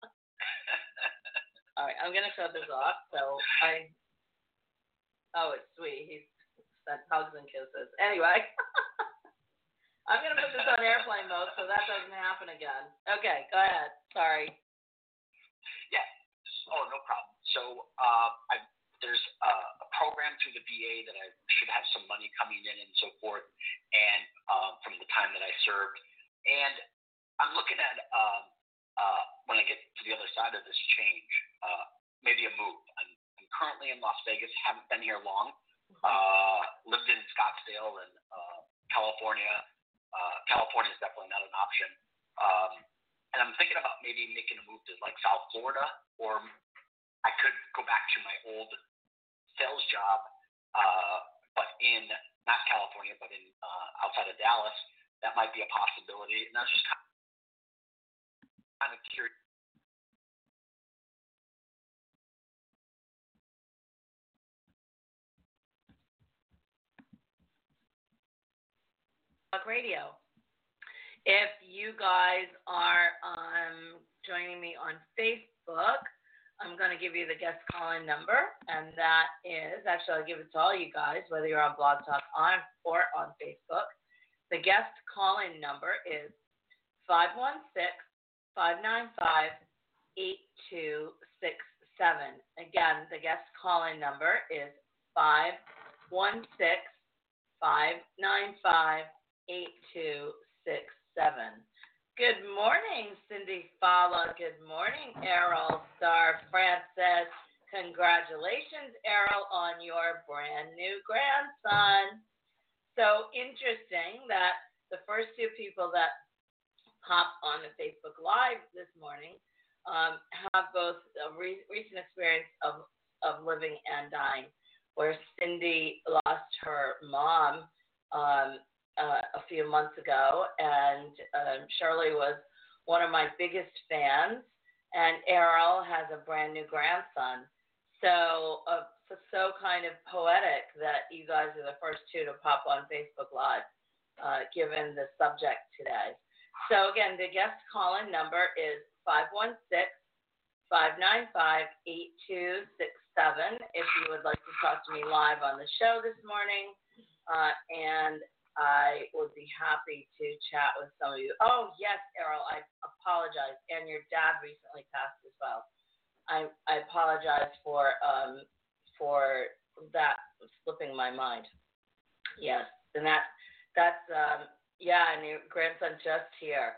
All right, I'm gonna shut this off. So I. Oh, it's sweet. He sent hugs and kisses. Anyway, I'm gonna put this on airplane mode so that doesn't happen again. Okay, go ahead. Sorry. yeah. Oh, no problem. So, uh, I, there's uh, a program through the V A that I should have some money coming in and so forth, and um, from the time that I served, and I'm looking at um, uh, when I get to the other side of this change, uh, maybe a move. I'm, I'm currently in Las Vegas. Haven't been here long. Uh, lived in Scottsdale and uh, California. Uh, California is definitely not an option. Um, and I'm thinking about maybe making a move to like South Florida, or I could go back to my old sales job, uh, but in not California, but in uh, outside of Dallas. That might be a possibility. And I was just kind of, kind of curious. Radio. If you guys are um, joining me on Facebook, I'm going to give you the guest call-in number, and that is, actually I'll give it to all you guys, whether you're on Blog Talk on, or on Facebook. The guest call-in number is five one six, five nine five, eight two six seven. Again, the guest call-in number is five one six, five nine five, eight two six seven. Good morning, Cindy Fala. Good morning, Errol Star Francis. Congratulations, Errol, on your brand new grandson. So interesting that the first two people that popped on the Facebook Live this morning um, have both a re- recent experience of, of living and dying, where Cindy lost her mom um, Uh, a few months ago, and um, Shirley was one of my biggest fans, and Errol has a brand new grandson. So, uh, so, so kind of poetic that you guys are the first two to pop on Facebook Live, uh, given the subject today. So again, the guest call-in number is five one six, five nine five, eight two six seven if you would like to talk to me live on the show this morning, uh, and I would be happy to chat with some of you. Oh, yes, Errol, I apologize. And your dad recently passed as well. I I apologize for um for that slipping my mind. Yes, and that that's um yeah, and your grandson just here.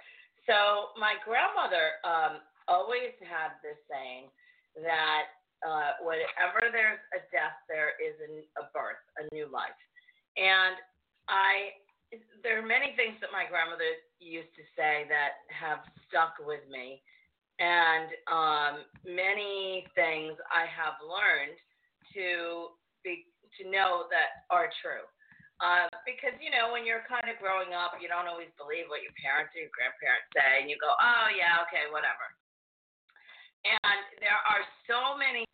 So my grandmother um always had this saying that uh, whenever there's a death, there is a, a birth, a new life, and I, there are many things that my grandmother used to say that have stuck with me, and um, many things I have learned to be to know that are true. Uh, because, you know, when you're kind of growing up, you don't always believe what your parents or your grandparents say, and you go, oh, yeah, okay, whatever. And there are so many